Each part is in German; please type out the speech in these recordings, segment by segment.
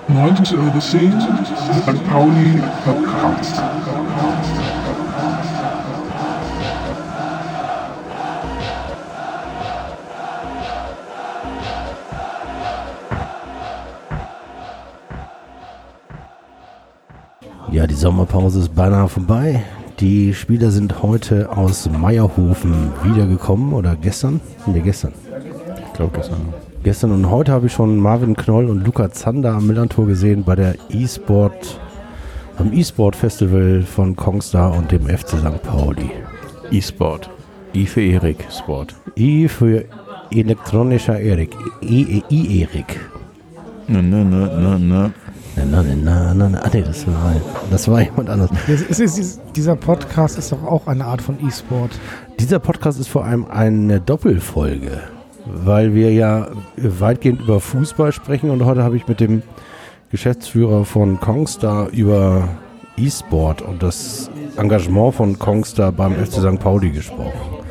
90 over 10, St. Pauli Podcast. Ja, die Sommerpause ist beinahe vorbei. Die Spieler sind heute aus Meierhofen wiedergekommen oder gestern? Ne, gestern. Ich glaube gestern. Gestern und heute habe ich schon Marvin Knoll und Luca Zander am Millantor gesehen bei der beim E-Sport-Festival von Kongstar und dem FC St. Pauli. E-Sport. I für Erik Sport. I für elektronischer Erik. Erik. Ne. Ah, nee, das war jemand anderes. Dieser Podcast ist doch auch eine Art von E-Sport. Dieser Podcast ist vor allem eine Doppelfolge, weil wir ja weitgehend über Fußball sprechen und heute habe ich mit dem Geschäftsführer von Kongstar über E-Sport und das Engagement von Kongstar beim FC St. Pauli gesprochen.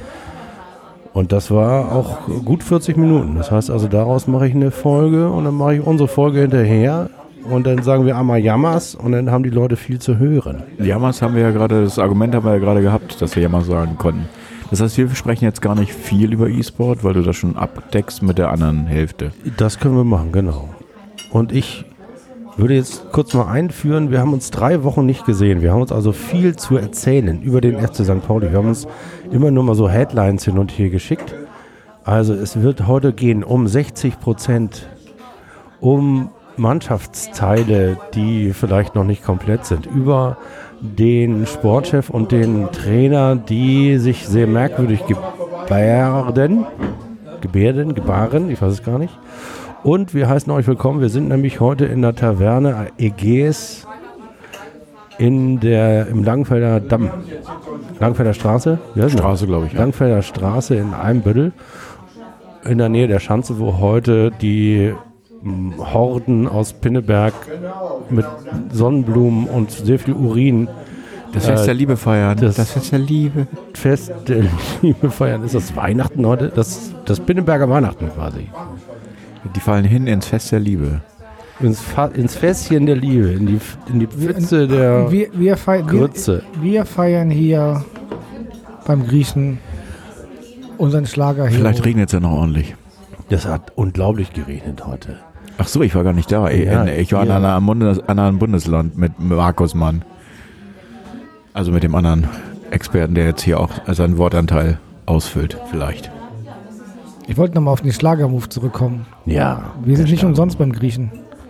Und das war auch gut 40 Minuten. Das heißt also, daraus mache ich eine Folge und dann mache ich unsere Folge hinterher. Und dann sagen wir einmal Jammers und dann haben die Leute viel zu hören. Jammers haben wir ja gerade, das Argument haben wir ja gerade gehabt, dass wir Jammers sagen konnten. Das heißt, wir sprechen jetzt gar nicht viel über E-Sport, weil du das schon abdeckst mit der anderen Hälfte. Das können wir machen, genau. Und ich würde jetzt kurz mal einführen, wir haben uns 3 Wochen nicht gesehen. Wir haben uns also viel zu erzählen über den FC St. Pauli. Wir haben uns immer nur mal so Headlines hin und her geschickt. Also es wird heute gehen um 60%, um Mannschaftsteile, die vielleicht noch nicht komplett sind, über den Sportchef und den Trainer, die sich sehr merkwürdig gebaren, ich weiß es gar nicht. Und wir heißen euch willkommen, wir sind nämlich heute in der Taverne Ägäis im Langenfelder Damm, Langenfelder Straße? Straße, glaube ich. Ja. Langenfelder Straße in Eimbüttel, in der Nähe der Schanze, wo heute die Horden aus Pinneberg mit Sonnenblumen und sehr viel Urin. Das Fest der Liebe feiern. Das Fest der Liebe. Fest der Liebe feiern. Ist das Weihnachten heute? Das Pinneberger Weihnachten quasi. Die fallen hin ins Fest der Liebe. Ins Fässchen der Liebe, in die Pfütze der Grütze. Wir feiern hier beim Griechen unseren Schlager hier. Vielleicht regnet es ja noch ordentlich. Das hat unglaublich geregnet heute. Ach so, ich war gar nicht da. Ja, ich war in einem anderen Bundesland mit Markus Mann. Also mit dem anderen Experten, der jetzt hier auch seinen Wortanteil ausfüllt, vielleicht. Ich wollte nochmal auf den Schlagermove zurückkommen. Ja. Wir sind nicht umsonst beim Griechen.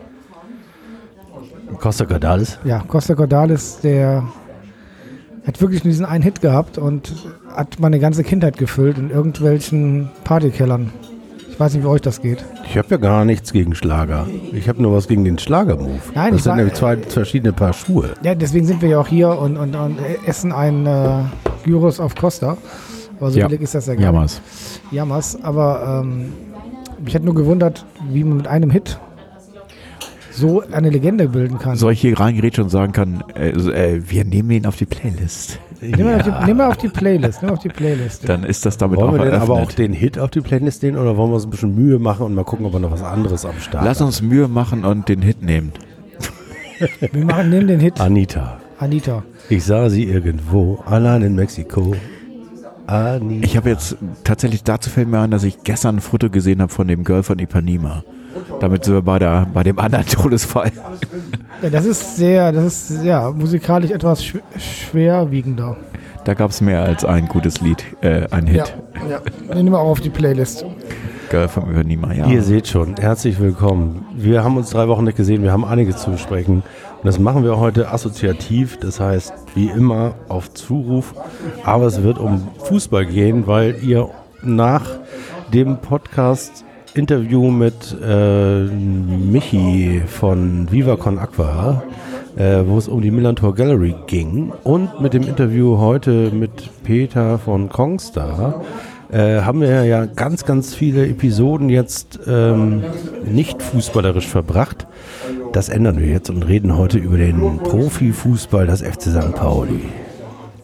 Costa Cordalis? Ja, Costa Cordalis, der hat wirklich nur diesen einen Hit gehabt und hat meine ganze Kindheit gefüllt in irgendwelchen Partykellern. Ich weiß nicht, wie euch das geht. Ich habe ja gar nichts gegen Schlager. Ich habe nur was gegen den Schlagermove. Nein, das sind nämlich 2 verschiedene Paar Schuhe. Ja, deswegen sind wir ja auch hier und essen einen Gyros auf Costa. Aber so billig ist das ja gar nicht. Jammers. Aber mich hat nur gewundert, wie man mit einem Hit so eine Legende bilden kann. Soll ich hier reingerätschen und sagen kann, wir nehmen ihn auf die Playlist. Nimm mal auf die Playlist. Dann ist das damit wollen auch wir denn eröffnet. aber auch den Hit auf die Playlist nehmen oder wollen wir uns ein bisschen Mühe machen und mal gucken, ob wir noch was anderes am Start haben? Lass uns Mühe machen und den Hit nehmen. Wir nehmen den Hit. Anita. Ich sah sie irgendwo, allein in Mexiko. Anita. Ich habe jetzt tatsächlich, dazu fällt mir ein, dass ich gestern ein Foto gesehen habe von dem Girl von Ipanema. Damit sind wir bei dem anderen Todesfall. Ja, das ist musikalisch etwas schwerwiegender. Da gab es mehr als ein gutes Lied, ein Hit. Ja. Nehmen wir auch auf die Playlist. Girl von Ipanema, ja. Ihr seht schon, herzlich willkommen. Wir haben uns 3 Wochen nicht gesehen, wir haben einiges zu besprechen. Und das machen wir heute assoziativ, das heißt, wie immer auf Zuruf. Aber es wird um Fußball gehen, weil ihr nach dem Podcast Interview mit Michi von Viva Con Aqua, wo es um die Millantor Gallery ging, und mit dem Interview heute mit Peter von Kongstar haben wir ja ganz, ganz viele Episoden jetzt nicht fußballerisch verbracht. Das ändern wir jetzt und reden heute über den Profifußball des FC St. Pauli.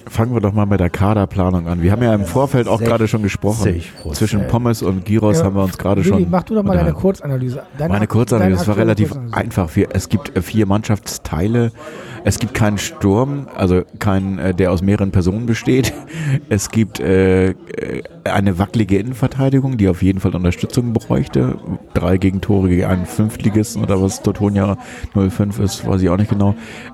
fangen wir doch mal mit der Kaderplanung an. Wir haben ja im Vorfeld auch gerade schon gesprochen. Zwischen Pommes und Gyros haben wir uns gerade schon... Mach du doch mal deine Kurzanalyse. Meine Kurzanalyse war relativ einfach. Es gibt 4 Mannschaftsteile. Es gibt keinen Sturm, also keinen, der aus mehreren Personen besteht. Es gibt eine wackelige Innenverteidigung, die auf jeden Fall Unterstützung bräuchte. 3 Gegentore gegen einen Fünftligisten oder was Teutonia 05 ist, weiß ich auch nicht genau.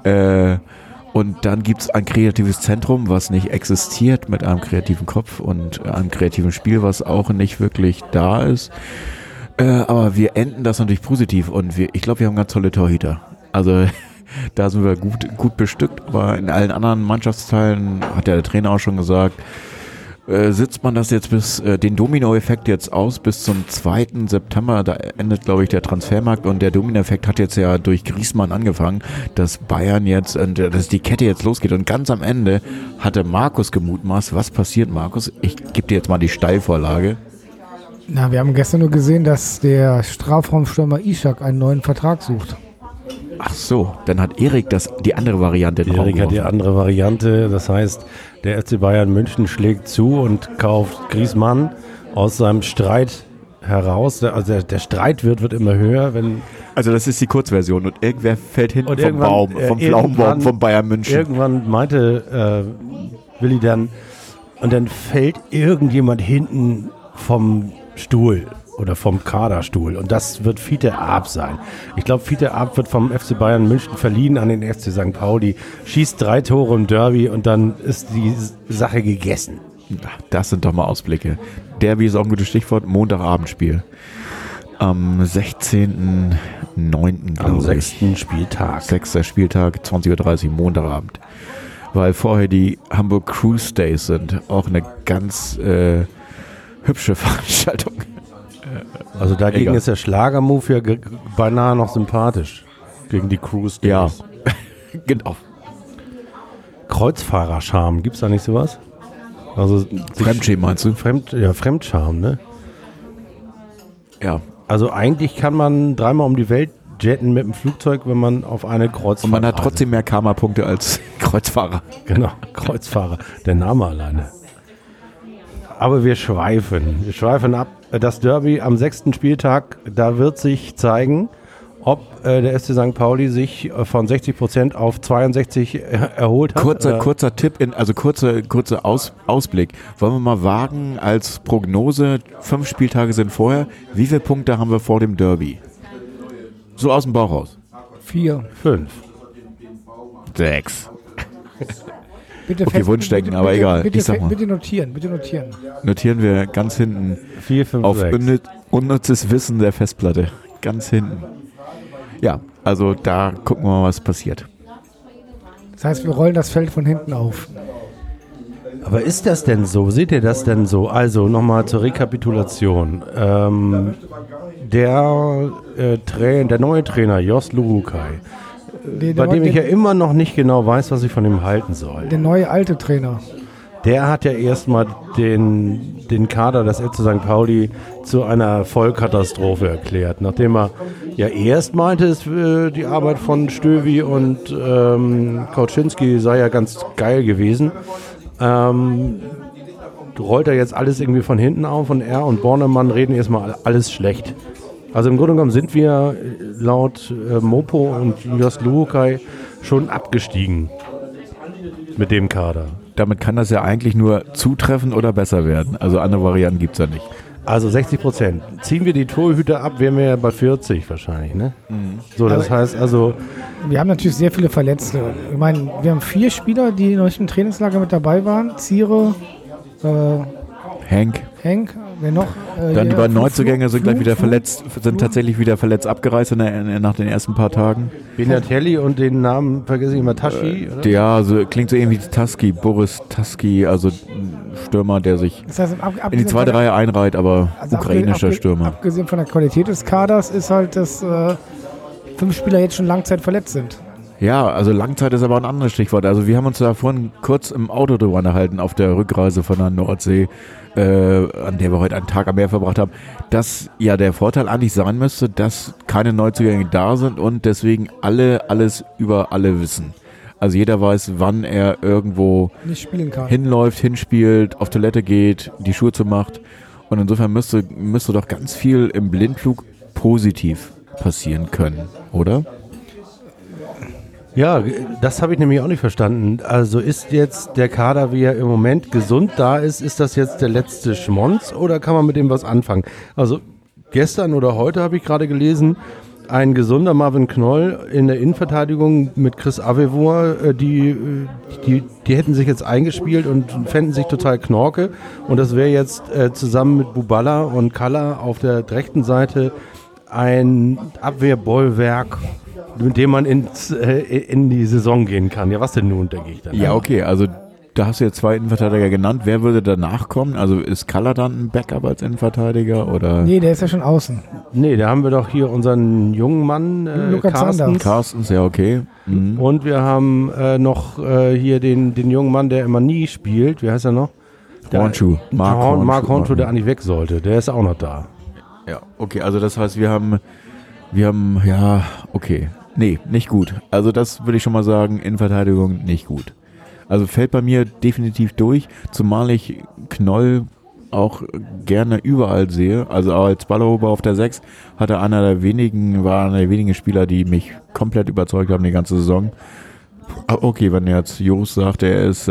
Und dann gibt es ein kreatives Zentrum, was nicht existiert, mit einem kreativen Kopf und einem kreativen Spiel, was auch nicht wirklich da ist. Aber wir enden das natürlich positiv und ich glaube, wir haben ganz tolle Torhüter. Also da sind wir gut bestückt, aber in allen anderen Mannschaftsteilen, hat ja der Trainer auch schon gesagt, sitzt man das jetzt den Domino-Effekt jetzt aus bis zum 2. September, da endet, glaube ich, der Transfermarkt und der Domino-Effekt hat jetzt ja durch Griezmann angefangen, dass Bayern jetzt, dass die Kette jetzt losgeht und ganz am Ende hatte Markus gemutmaßt, was passiert, Markus? Ich gebe dir jetzt mal die Steilvorlage. Na, wir haben gestern nur gesehen, dass der Strafraumstürmer Ishak einen neuen Vertrag sucht. Ach so, dann hat Erik die andere Variante. Erik hat die andere Variante, das heißt, der FC Bayern München schlägt zu und kauft Griezmann aus seinem Streit heraus. Also der Streitwert wird immer höher, wenn... Also das ist die Kurzversion und irgendwer fällt hinten vom Baum, vom Pflaumenbaum von Bayern München. Irgendwann meinte Willi dann, und dann fällt irgendjemand hinten vom Stuhl oder vom Kaderstuhl und das wird Fiete Arp sein. Ich glaube, Fiete Arp wird vom FC Bayern München verliehen an den FC St. Pauli, schießt 3 Tore im Derby und dann ist die Sache gegessen. Das sind doch mal Ausblicke. Derby ist auch ein gutes Stichwort, Montagabendspiel. Am 16.09. Am 6. Spieltag. 6. Spieltag, 20.30 Uhr, Montagabend. Weil vorher die Hamburg Cruise Days sind. Auch eine ganz hübsche Veranstaltung. Also dagegen ist der Schlagermove ja beinahe noch sympathisch. Gegen die Cruise Days. Ja, genau. Kreuzfahrerscham, gibt's da nicht sowas? Also Fremdschämen meinst du? Fremdscham, ne? Ja. Also eigentlich kann man 3-mal um die Welt jetten mit dem Flugzeug, wenn man auf eine Kreuzfahrt und man hat trotzdem mehr Karma-Punkte als Kreuzfahrer. Genau, Kreuzfahrer. Der Name alleine. Aber wir schweifen ab. Das Derby am 6. Spieltag, da wird sich zeigen, ob der FC St. Pauli sich von 60% auf 62 erholt hat. Kurzer Tipp, kurzer Ausblick. Wollen wir mal wagen als Prognose, 5 Spieltage sind vorher. Wie viele Punkte haben wir vor dem Derby? So aus dem Bauch raus. 4. 5. 6. Bitte okay, Wunschdenken, aber egal. Bitte notieren. Notieren wir ganz hinten 4, 5, auf 6. unnützes Wissen der Festplatte. Ganz hinten. Ja, also da gucken wir mal, was passiert. Das heißt, wir rollen das Feld von hinten auf. Aber ist das denn so? Seht ihr das denn so? Also nochmal zur Rekapitulation. Der neue Trainer, Jos Luhukai, bei dem ich ja immer noch nicht genau weiß, was ich von ihm halten soll. Der neue alte Trainer. Der hat ja erstmal den Kader des FC St. Pauli zu einer Vollkatastrophe erklärt, nachdem er ja erst meinte, die Arbeit von Stövi und Kauczynski sei ja ganz geil gewesen. Rollt er jetzt alles irgendwie von hinten auf und er und Bornemann reden erstmal alles schlecht. Also im Grunde genommen sind wir laut Mopo und Jos Luhukai schon abgestiegen mit dem Kader. Damit kann das ja eigentlich nur zutreffen oder besser werden. Also andere Varianten gibt es ja nicht. Also 60%. Ziehen wir die Torhüter ab, wären wir ja bei 40 wahrscheinlich, ne? Mhm. So, das heißt also... Wir haben natürlich sehr viele Verletzte. Ich meine, wir haben 4 Spieler, die noch im Trainingslager mit dabei waren. Ziere, Henk, wer noch? Dann die beiden Neuzugänge sind gleich wieder verletzt, sind tatsächlich wieder verletzt abgereist nach den ersten paar Tagen. Benatelli und den Namen vergesse ich immer, Taschi, oder? Ja, so, klingt so irgendwie Taski, Boris Taski, also ein Stürmer, der sich das heißt, in die zweite Reihe einreiht, aber also ukrainischer Stürmer. Abgesehen von der Qualität des Kaders ist halt, dass 5 Spieler jetzt schon Langzeit verletzt sind. Ja, also Langzeit ist aber ein anderes Stichwort. Also wir haben uns da vorhin kurz im Auto drüber unterhalten auf der Rückreise von der Nordsee, an der wir heute einen Tag am Meer verbracht haben, dass ja der Vorteil eigentlich sein müsste, dass keine Neuzugänge da sind und deswegen alle alles über alle wissen. Also jeder weiß, wann er irgendwo nicht spielen kann. Hinläuft, hinspielt, auf Toilette geht, die Schuhe zumacht. Und insofern müsste doch ganz viel im Blindflug positiv passieren können, oder? Ja, das habe ich nämlich auch nicht verstanden. Also ist jetzt der Kader, wie er im Moment gesund da ist das jetzt der letzte Schmonz oder kann man mit dem was anfangen? Also gestern oder heute habe ich gerade gelesen, ein gesunder Marvin Knoll in der Innenverteidigung mit Chris Avevour, die hätten sich jetzt eingespielt und fänden sich total knorke. Und das wäre jetzt zusammen mit Buballa und Kalla auf der rechten Seite ein Abwehrbollwerk, mit dem man in die Saison gehen kann. Ja, was denn nun, denke ich dann. Ja, okay, also da hast du jetzt 2 Innenverteidiger genannt. Wer würde danach kommen? Also ist Kalla dann ein Backup als Innenverteidiger? Oder? Nee, der ist ja schon außen. Nee, da haben wir doch hier unseren jungen Mann, Carstens, ja, okay. Mhm. Und wir haben noch hier den jungen Mann, der immer nie spielt. Wie heißt er noch? Hornschuh. Mark Hornschuh, der eigentlich weg sollte. Der ist auch noch da. Ja, okay, also das heißt, wir haben, ja, okay. Nee, nicht gut. Also das würde ich schon mal sagen, Innenverteidigung nicht gut. Also fällt bei mir definitiv durch, zumal ich Knoll auch gerne überall sehe. Also auch als Ballerober auf der 6 war einer der wenigen Spieler, die mich komplett überzeugt haben die ganze Saison. Okay, wenn jetzt Jos sagt, er ist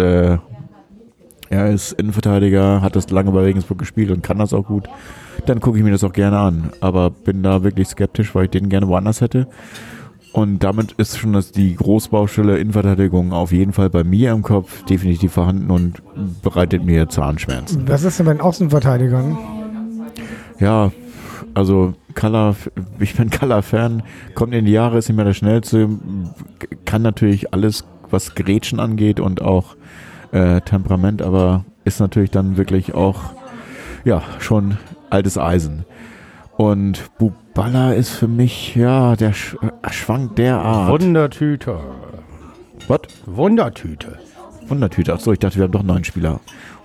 Innenverteidiger, hat das lange bei Regensburg gespielt und kann das auch gut, dann gucke ich mir das auch gerne an. Aber bin da wirklich skeptisch, weil ich den gerne woanders hätte. Und damit ist schon die Großbaustelle Innenverteidigung auf jeden Fall bei mir im Kopf definitiv vorhanden und bereitet mir Zahnschmerzen. Was ist denn bei den Außenverteidigern? Ja, also ich bin Kalla-Fan, kommt in die Jahre, ist nicht mehr der Schnellste, kann natürlich alles, was Grätschen angeht und auch Temperament, aber ist natürlich dann wirklich auch schon altes Eisen. Und Buballa ist für mich, der schwankt derart. Wundertüte. Was? Wundertüte. Achso, ich dachte, wir haben doch 9 Spieler.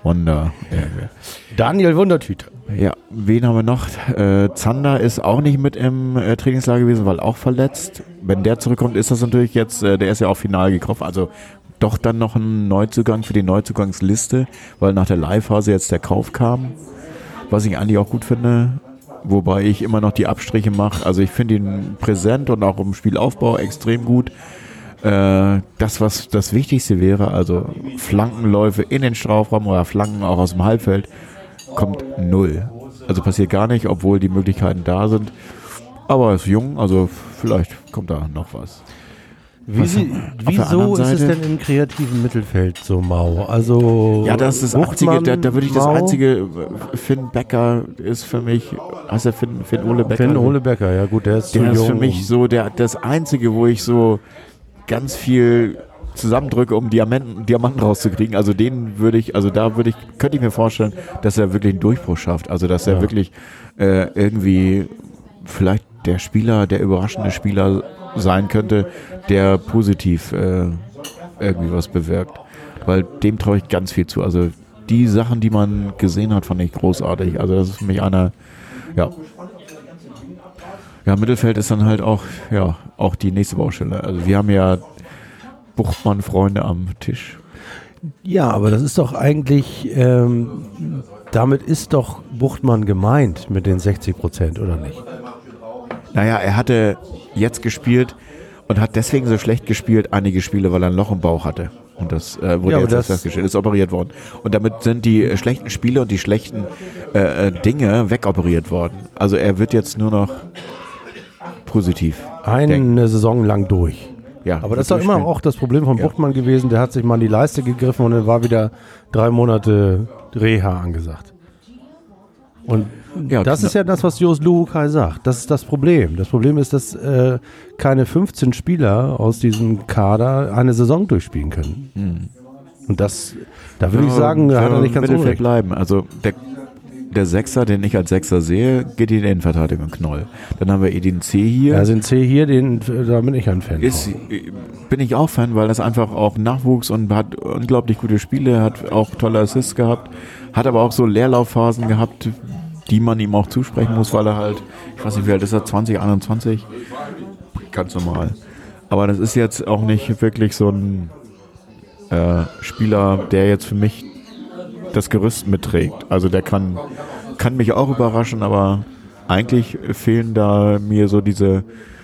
Daniel Wundertüte. Ja, wen haben wir noch? Zander ist auch nicht mit im Trainingslager gewesen, weil auch verletzt. Wenn der zurückkommt, ist das natürlich jetzt, der ist ja auch final gekauft, also doch dann noch ein Neuzugang für die Neuzugangsliste, weil nach der Leihphase jetzt der Kauf kam, was ich eigentlich auch gut finde. Wobei ich immer noch die Abstriche mache. Also ich finde ihn präsent und auch im Spielaufbau extrem gut. Das, was das Wichtigste wäre, also Flankenläufe in den Strafraum oder Flanken auch aus dem Halbfeld, kommt 0. Also passiert gar nicht, obwohl die Möglichkeiten da sind. Aber er ist jung, also vielleicht kommt da noch was. Wieso ist es denn im kreativen Mittelfeld so mau? Also ja, das ist das Einzige, da würde ich das Einzige, Finn Becker ist für mich, heißt der Finn Ole Becker? Finn Ole Becker, ja gut, der ist für mich so das Einzige, wo ich so ganz viel zusammendrücke, um Diamanten rauszukriegen. Also könnte ich mir vorstellen, dass er wirklich einen Durchbruch schafft. Also dass er wirklich irgendwie vielleicht der überraschende Spieler sein könnte, der positiv irgendwie was bewirkt. Weil dem traue ich ganz viel zu. Also die Sachen, die man gesehen hat, fand ich großartig. Also das ist für mich einer, Mittelfeld ist dann halt auch die nächste Baustelle. Also wir haben ja Buchtmann-Freunde am Tisch. Ja, aber das ist doch eigentlich, damit ist doch Buchtmann gemeint mit den 60%, oder nicht? Naja, er hatte jetzt gespielt und hat deswegen so schlecht gespielt, einige Spiele, weil er ein Loch im Bauch hatte. Und das wurde jetzt festgestellt, ist operiert worden. Und damit sind die schlechten Spiele und die schlechten Dinge wegoperiert worden. Also er wird jetzt nur noch positiv eine Saison lang durch. Ja, aber das ist doch immer auch das Problem von Buchtmann gewesen. Der hat sich mal in die Leiste gegriffen und dann war wieder 3 Monate Reha angesagt. Und das ist ja das, was Jos Luhukai sagt. Das ist das Problem. Das Problem ist, dass keine 15 Spieler aus diesem Kader eine Saison durchspielen können. Und da würde ich sagen, hat er nicht ganz Mittelfeld bleiben. Also der Sechser, den ich als Sechser sehe, geht in die Innenverteidigung, Knoll. Dann haben wir den C hier. Also den C hier, da bin ich ein Fan. Bin ich auch Fan, weil das einfach auch Nachwuchs und hat unglaublich gute Spiele, hat auch tolle Assists gehabt, hat aber auch so Leerlaufphasen gehabt, die man ihm auch zusprechen muss, weil er halt, ich weiß nicht, wie alt ist er, 20, 21? Ganz normal. Aber das ist jetzt auch nicht wirklich so ein Spieler, der jetzt für mich das Gerüst mitträgt. Also der kann mich auch überraschen, aber eigentlich fehlen da mir so diese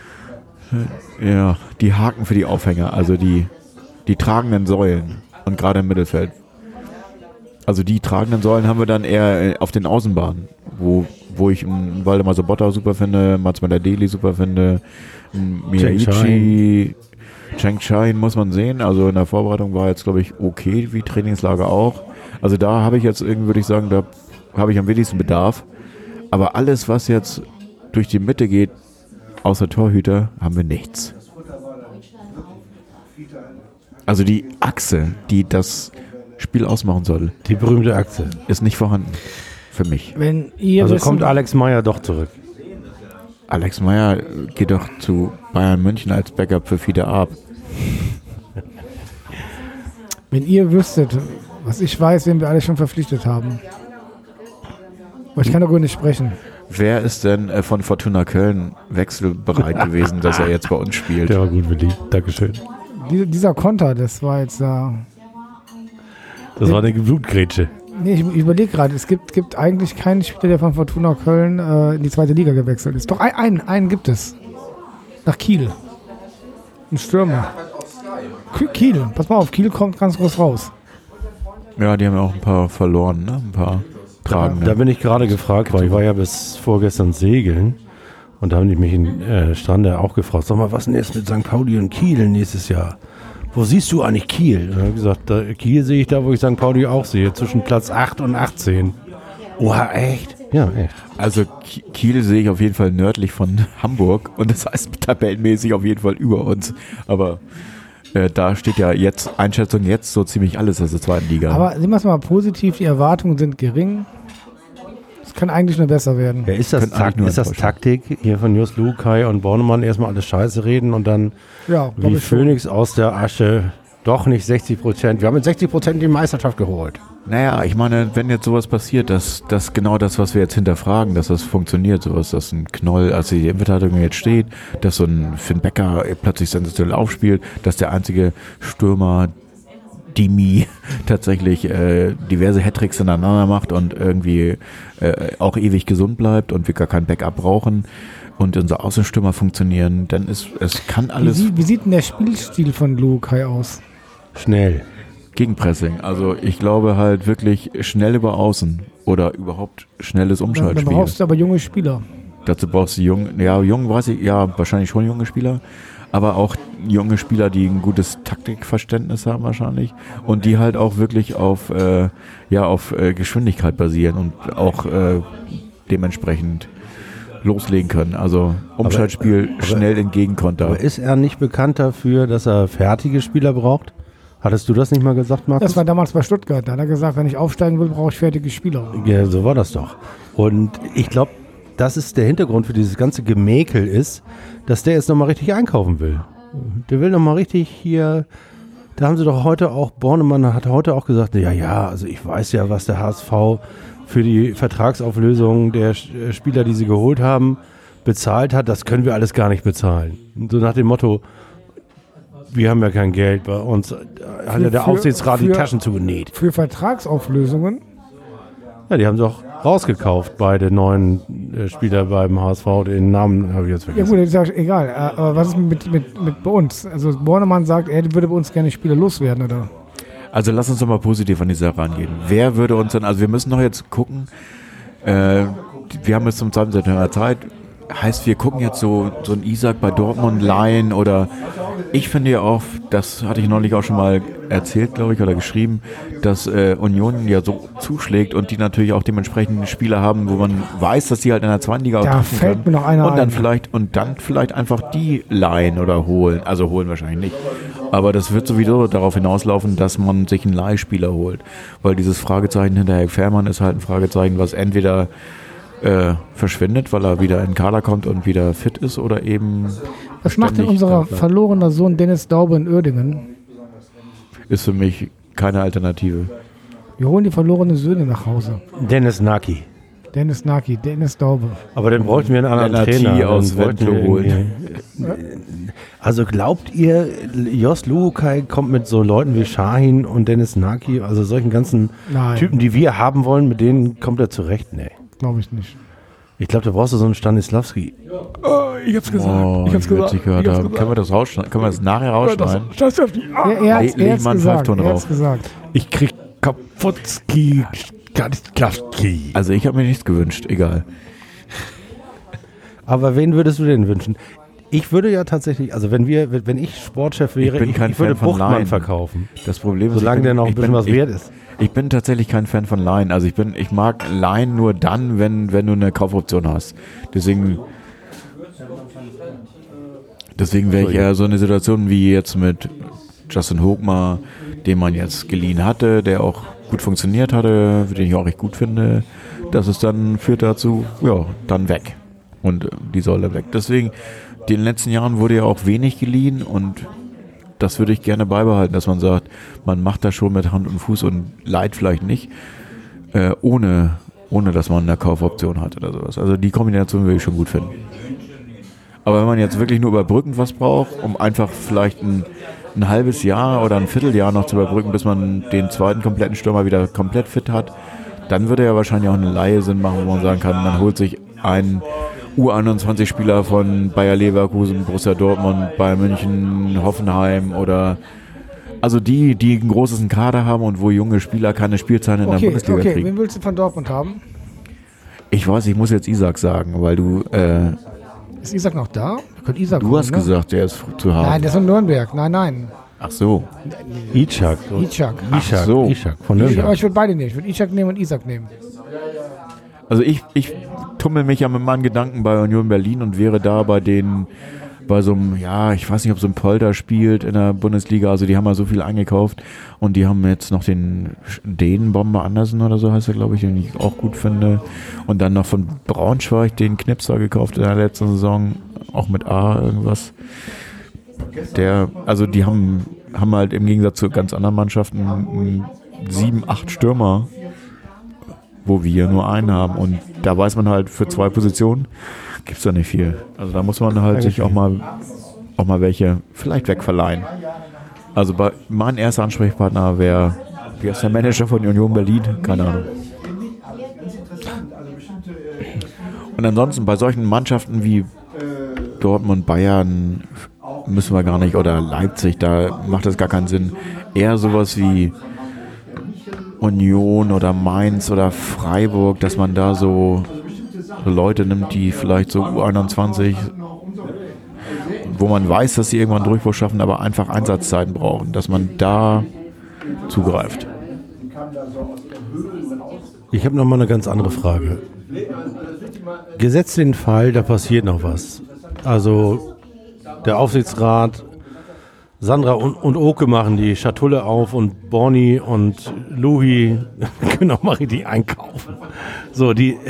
die Haken für die Aufhänger, also die tragenden Säulen und gerade im Mittelfeld. Also die tragenden Säulen haben wir dann eher auf den Außenbahnen, wo ich Waldemar Sobotta super finde, Mats Möller-Deli super finde, Miyaichi, Cheng Chain muss man sehen. Also in der Vorbereitung war jetzt, glaube ich, okay, wie Trainingslager auch. Also da habe ich jetzt irgendwie, würde ich sagen, da habe ich am wenigsten Bedarf. Aber alles, was jetzt durch die Mitte geht, außer Torhüter, haben wir nichts. Also die Achse, die das Spiel ausmachen soll. Die berühmte Achse. Ist nicht vorhanden. Für mich. Wenn ihr also kommt Alex Meyer doch zurück. Alex Meyer geht doch zu Bayern München als Backup für Fiete Arp. Wenn ihr wüsstet, was ich weiß, wen wir alle schon verpflichtet haben. Aber ich kann darüber nicht sprechen. Wer ist denn von Fortuna Köln wechselbereit gewesen, dass er jetzt bei uns spielt? Der war gut, Willi. Dankeschön. Dieser Konter, das war jetzt da. Das war eine Blutgrätsche. Nee, ich überlege gerade, es gibt eigentlich keinen Spieler, der von Fortuna Köln in die zweite Liga gewechselt ist. Doch einen gibt es. Nach Kiel. Ein Stürmer. Kiel, pass mal auf, Kiel kommt ganz groß raus. Ja, die haben ja auch ein paar verloren, ne? Ein paar tragende. Da bin ich gerade gefragt, weil ich war ja bis vorgestern segeln und da haben die mich in Strande auch gefragt, sag mal, was denn jetzt mit St. Pauli und Kiel nächstes Jahr? Wo siehst du eigentlich Kiel? Und ich habe gesagt, Kiel sehe ich da, wo ich St. Pauli auch sehe, zwischen Platz 8 und 18. Oha, echt? Ja, echt. Also Kiel sehe ich auf jeden Fall nördlich von Hamburg und das heißt tabellenmäßig auf jeden Fall über uns. Aber da steht ja jetzt, Einschätzung jetzt, so ziemlich alles aus der zweiten Liga. Aber sehen wir es mal positiv, die Erwartungen sind gering. Es kann eigentlich nur besser werden. Ja, ist das Taktik hier von Just Lukai und Bornemann erstmal alles Scheiße reden und dann wie Phönix aus der Asche doch nicht 60%. Wir haben mit 60% die Meisterschaft geholt. Naja, ich meine, wenn jetzt sowas passiert, dass genau das, was wir jetzt hinterfragen, dass das funktioniert, sowas, dass ein Knoll, als die Innenverteidigung jetzt steht, dass so ein Finn Becker plötzlich sensationell aufspielt, dass der einzige Stürmer Dimi tatsächlich diverse Hattricks ineinander macht und irgendwie auch ewig gesund bleibt und wir gar kein Backup brauchen und unsere Außenstürmer funktionieren, dann es kann alles... Wie sieht denn der Spielstil von Lukai aus? Schnell. Gegenpressing. Also ich glaube halt wirklich schnell über Außen oder überhaupt schnelles Umschaltspiel. Da brauchst du aber junge Spieler. Dazu brauchst du jung weiß ich, ja, wahrscheinlich schon junge Spieler, aber auch junge Spieler, die ein gutes Taktikverständnis haben wahrscheinlich und die halt auch wirklich auf Geschwindigkeit basieren und auch dementsprechend loslegen können. Also Umschaltspiel schnell entgegenkonter. Aber ist er nicht bekannt dafür, dass er fertige Spieler braucht? Hattest du das nicht mal gesagt, Markus? Das war damals bei Stuttgart. Da hat er gesagt, wenn ich aufsteigen will, brauche ich fertige Spieler. Ja, so war das doch. Und ich glaube, das ist der Hintergrund für dieses ganze Gemäkel ist, dass der jetzt nochmal richtig einkaufen will. Der will nochmal richtig hier, da haben sie doch heute auch, Bornemann hat heute auch gesagt, also ich weiß ja, was der HSV für die Vertragsauflösung der Spieler, die sie geholt haben, bezahlt hat, das können wir alles gar nicht bezahlen. So nach dem Motto, wir haben ja kein Geld, bei uns hat ja der Aufsichtsrat die Taschen zugenäht. Für Vertragsauflösungen? Ja, die haben sie auch rausgekauft, beide neuen Spieler beim HSV, den Namen habe ich jetzt vergessen. Ja gut, das ist egal, aber was ist mit bei uns? Also Bornemann sagt, er würde bei uns gerne Spieler loswerden, oder? Also lass uns doch mal positiv an die Sache rangehen. Wer würde uns denn, also wir müssen doch jetzt gucken, wir haben jetzt zum zweiten September Zeit, heißt wir gucken jetzt so ein Isak bei Dortmund leihen oder ich finde ja auch, das hatte ich neulich auch schon mal erzählt, glaube ich, oder geschrieben, dass Union ja so zuschlägt und die natürlich auch dementsprechend Spieler haben, wo man weiß, dass die halt in der zweiten Liga auch treffen können. Mir noch einer und dann vielleicht einfach die leihen oder holen. Also holen wahrscheinlich nicht. Aber das wird sowieso darauf hinauslaufen, dass man sich einen Leihspieler holt. Weil dieses Fragezeichen hinter Herr Fährmann ist halt ein Fragezeichen, was entweder verschwindet, weil er wieder in den Kader kommt und wieder fit ist oder eben... Was macht denn unser verlorener Sohn Dennis Daube in Uerdingen? Ist für mich keine Alternative. Wir holen die verlorenen Söhne nach Hause. Dennis Naki, Dennis Daube. Aber dann bräuchten wir einen anderen Trainer. Aus Wendlo holen. Also glaubt ihr, Jos Luhukay kommt mit so Leuten wie Şahin und Dennis Naki, also solchen ganzen Typen, die wir haben wollen, mit denen kommt er zurecht? Nee. Glaube ich nicht. Ich glaube, da brauchst du so einen Stanislavski. Ich hab's gesagt. Ich hab's gesagt. Können wir das rausschneiden? Können wir das nachher rausschneiden? Er hat's gesagt. Ich krieg Kaputski, Stanislavski. Also ich habe mir nichts gewünscht, egal. Aber wen würdest du denn wünschen? Ich würde ja tatsächlich, also wenn ich Sportchef wäre, ich würde Buchtmann verkaufen. Das Problem ist, solange der noch ein bisschen was wert ist. Ich bin tatsächlich kein Fan von Laien. Also ich mag Laien nur dann, wenn du eine Kaufoption hast. Deswegen wäre ich eher so eine Situation wie jetzt mit Justin Hochmar, den man jetzt geliehen hatte, der auch gut funktioniert hatte, den ich auch recht gut finde. Das ist dann, führt dazu, ja, dann weg. Und die Säule weg. Deswegen, in den letzten Jahren wurde ja auch wenig geliehen und das würde ich gerne beibehalten, dass man sagt, man macht das schon mit Hand und Fuß und leiht vielleicht nicht, ohne dass man eine Kaufoption hat oder sowas. Also die Kombination würde ich schon gut finden. Aber wenn man jetzt wirklich nur überbrückend was braucht, um einfach vielleicht ein halbes Jahr oder ein Vierteljahr noch zu überbrücken, bis man den zweiten kompletten Stürmer wieder komplett fit hat, dann würde ja wahrscheinlich auch eine Leihe Sinn machen, wo man sagen kann, man holt sich einen U21-Spieler von Bayer Leverkusen, Borussia Dortmund, Bayern München, Hoffenheim oder also die ein großes Kader haben und wo junge Spieler keine Spielzeit in der Bundesliga kriegen. Wen willst du von Dortmund haben? Ich weiß, ich muss jetzt Isak sagen, weil du... ist Isak noch da? Du hast gesagt, der ist zu haben. Nein, der ist von Nürnberg. Nein. Ach so. Ishak. Ach so. Ishak von Nürnberg. Aber ich würde beide nehmen. Ich würde Ishak nehmen und Isak nehmen. Also ich tummel mich ja mit meinen Gedanken bei Union Berlin und wäre da bei so einem, ja, ich weiß nicht, ob so ein Polter spielt in der Bundesliga, also die haben ja so viel eingekauft und die haben jetzt noch den Bomber Andersen oder so heißt er, glaube ich, den ich auch gut finde und dann noch von Braunschweig den Knipser gekauft in der letzten Saison, auch mit A irgendwas. Also die haben halt im Gegensatz zu ganz anderen Mannschaften 7, 8 Stürmer, wo wir nur einen haben und da weiß man halt, für 2 Positionen gibt es da nicht viel. Also da muss man halt sich auch mal welche vielleicht wegverleihen. Also mein erster Ansprechpartner wäre, wie heißt der Manager von Union Berlin? Keine Ahnung. Und ansonsten bei solchen Mannschaften wie Dortmund, Bayern müssen wir gar nicht, oder Leipzig, da macht das gar keinen Sinn. Eher sowas wie Union oder Mainz oder Freiburg, dass man da so Leute nimmt, die vielleicht so U21, wo man weiß, dass sie irgendwann Durchbruch schaffen, aber einfach Einsatzzeiten brauchen, dass man da zugreift. Ich habe noch mal eine ganz andere Frage. Gesetzt den Fall, da passiert noch was. Also der Aufsichtsrat, Sandra und Oke machen die Schatulle auf und Borni und Luhi, genau, mache die einkaufen. So,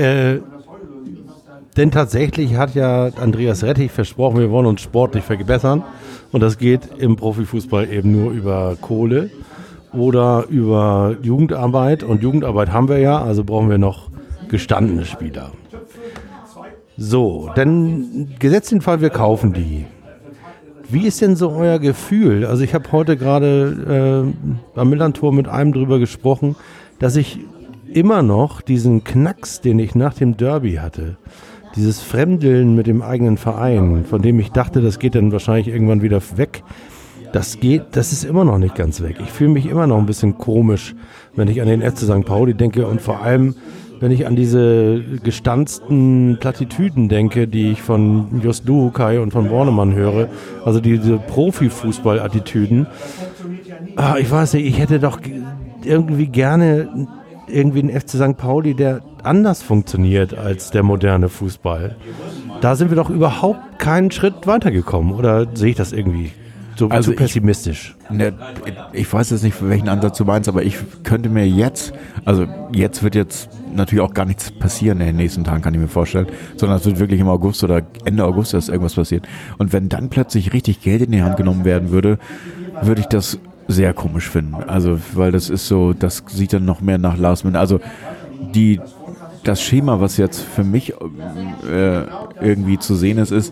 denn tatsächlich hat ja Andreas Rettich versprochen, wir wollen uns sportlich verbessern und das geht im Profifußball eben nur über Kohle oder über Jugendarbeit und Jugendarbeit haben wir ja, also brauchen wir noch gestandene Spieler. So, dann gesetzt den Fall, wir kaufen die. Wie ist denn so euer Gefühl? Also ich habe heute gerade beim Millantor mit einem drüber gesprochen, dass ich immer noch diesen Knacks, den ich nach dem Derby hatte, dieses Fremdeln mit dem eigenen Verein, von dem ich dachte, das geht dann wahrscheinlich irgendwann wieder weg, das ist immer noch nicht ganz weg. Ich fühle mich immer noch ein bisschen komisch, wenn ich an den FC St. Pauli denke und vor allem, wenn ich an diese gestanzten Plattitüden denke, die ich von Jos Luhukay und von Bornemann höre, also diese Profifußball-Attitüden. Ich weiß nicht, ich hätte doch irgendwie gerne einen FC St. Pauli, der anders funktioniert als der moderne Fußball. Da sind wir doch überhaupt keinen Schritt weitergekommen, oder sehe ich das irgendwie so zu pessimistisch? Ich weiß jetzt nicht, für welchen Ansatz du meinst, aber ich könnte mir jetzt wird natürlich auch gar nichts passieren in den nächsten Tagen, kann ich mir vorstellen, sondern es wird wirklich im August oder Ende August, dass irgendwas passiert. Und wenn dann plötzlich richtig Geld in die Hand genommen werden würde, würde ich das sehr komisch finden. Also, weil das ist so, das sieht dann noch mehr nach Last Minute. Also, das Schema, was jetzt für mich irgendwie zu sehen ist,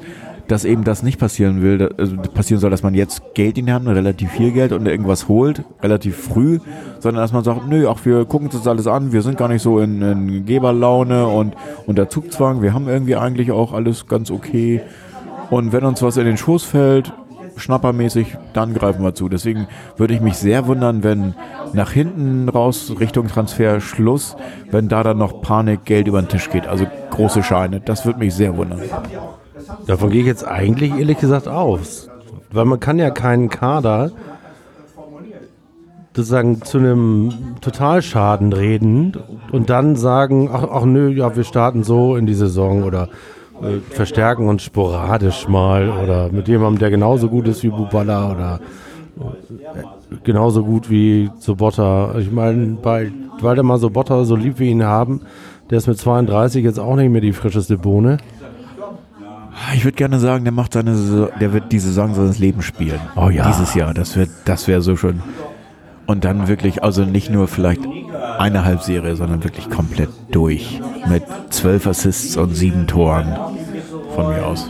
dass eben das nicht passieren soll, dass man jetzt Geld in die Hand hat, relativ viel Geld und irgendwas holt, relativ früh, sondern dass man sagt, nö, wir gucken uns das alles an, wir sind gar nicht so in Geberlaune und unter Zugzwang, wir haben irgendwie eigentlich auch alles ganz okay und wenn uns was in den Schoß fällt, schnappermäßig, dann greifen wir zu. Deswegen würde ich mich sehr wundern, wenn nach hinten raus Richtung Transfer Schluss, wenn da dann noch Panik, Geld über den Tisch geht, also große Scheine, das würde mich sehr wundern. Davon gehe ich jetzt eigentlich ehrlich gesagt aus. Weil man kann ja keinen Kader sozusagen zu einem Totalschaden reden und dann sagen, ach nö, ja, wir starten so in die Saison oder verstärken uns sporadisch mal oder mit jemandem, der genauso gut ist wie Bubala oder genauso gut wie Sobotta. Ich meine, weil der mal Sobotta so lieb wie ihn haben, der ist mit 32 jetzt auch nicht mehr die frischeste Bohne. Ich würde gerne sagen, der wird die Saison seines Lebens spielen. Oh ja. Dieses Jahr, das wäre so schön. Und dann wirklich, also nicht nur vielleicht eine Halbserie, sondern wirklich komplett durch. Mit 12 Assists und 7 Toren von mir aus.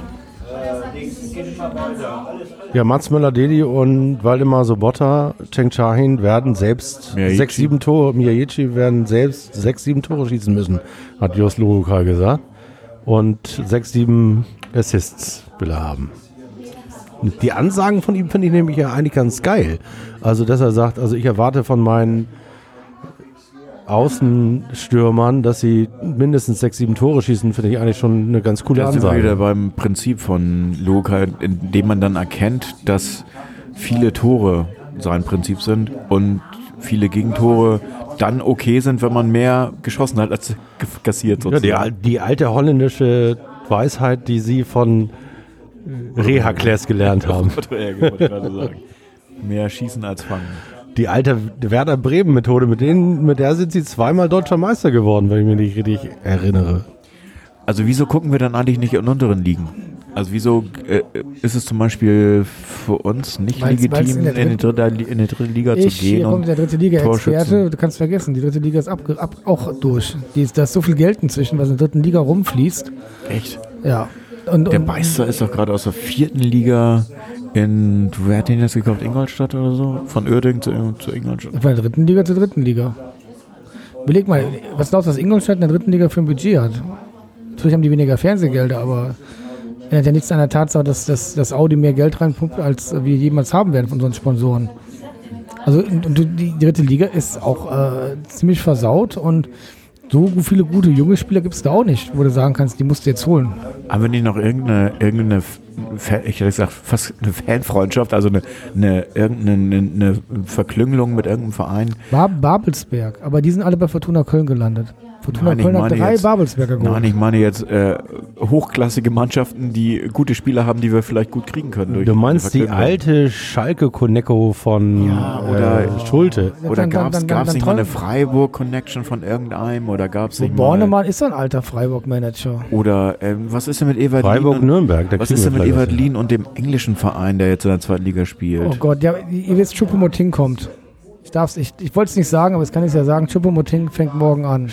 Ja, Mats Möller-Deli und Waldemar Sobotta, Cenk Şahin werden selbst 6-7 Tore, Miyajici werden selbst 6-7 Tore schießen müssen, hat Jos Luhukay gesagt. Und 6-7 Assists will er haben. Und die Ansagen von ihm finde ich nämlich ja eigentlich ganz geil. Also, dass er sagt, also ich erwarte von meinen Außenstürmern, dass sie mindestens 6-7 Tore schießen, finde ich eigentlich schon eine ganz coole Ansage. Das sind wir wieder beim Prinzip von Luhukay, in dem man dann erkennt, dass viele Tore sein Prinzip sind und viele Gegentore dann okay sind, wenn man mehr geschossen hat, als kassiert sozusagen. Ja, die alte holländische Weisheit, die sie von Rehakles gelernt haben. Mehr schießen als fangen. Die alte Werder Bremen-Methode, mit der sind sie zweimal deutscher Meister geworden, wenn ich mich nicht richtig erinnere. Also wieso gucken wir dann eigentlich nicht in unteren Ligen? Also wieso ist es zum Beispiel für uns nicht legitim, in die dritte Liga zu gehen? Hier kommt der dritte Liga-Experte, du kannst vergessen, die dritte Liga ist auch durch. Da ist so viel Geld inzwischen, was in der dritten Liga rumfließt. Echt? Ja. Der Beister ist doch gerade aus der 4. Liga wer hat den jetzt gekauft? Ingolstadt oder so? Von Uerdingen zu Ingolstadt? Von der dritten Liga zur dritten Liga. Überleg mal, was glaubst du, was Ingolstadt in der dritten Liga für ein Budget hat? Natürlich haben die weniger Fernsehgelder, aber ändert ja nichts an der Tatsache, dass Audi mehr Geld reinpumpt, als wir jemals haben werden von unseren Sponsoren. Also die dritte Liga ist auch ziemlich versaut und so viele gute junge Spieler gibt es da auch nicht, wo du sagen kannst, die musst du jetzt holen. Haben wir nicht noch irgendeine ich hätte gesagt, fast eine Fanfreundschaft, also eine Verklüngelung mit irgendeinem Verein? Babelsberg, aber die sind alle bei Fortuna Köln gelandet. Fortuna Köln hat 3 Babelsberger geholt. Nein, ich meine jetzt hochklassige Mannschaften, die gute Spieler haben, die wir vielleicht gut kriegen können. Du meinst die alte Schalke-Koneko von Schulte? Oder gab es nicht mal eine Freiburg-Connection von irgendeinem? Oder gab es nicht Bornemann ist so ein alter Freiburg-Manager. Oder was ist denn mit Evert Freiburg-Nürnberg? Was ist denn mit Evert Lien und dem englischen Verein, der jetzt in der zweiten Liga spielt? Oh Gott, ja, ihr wisst, Choupo-Moting kommt. Ich wollte es nicht sagen, aber jetzt kann ich es ja sagen, Choupo-Moting fängt morgen an.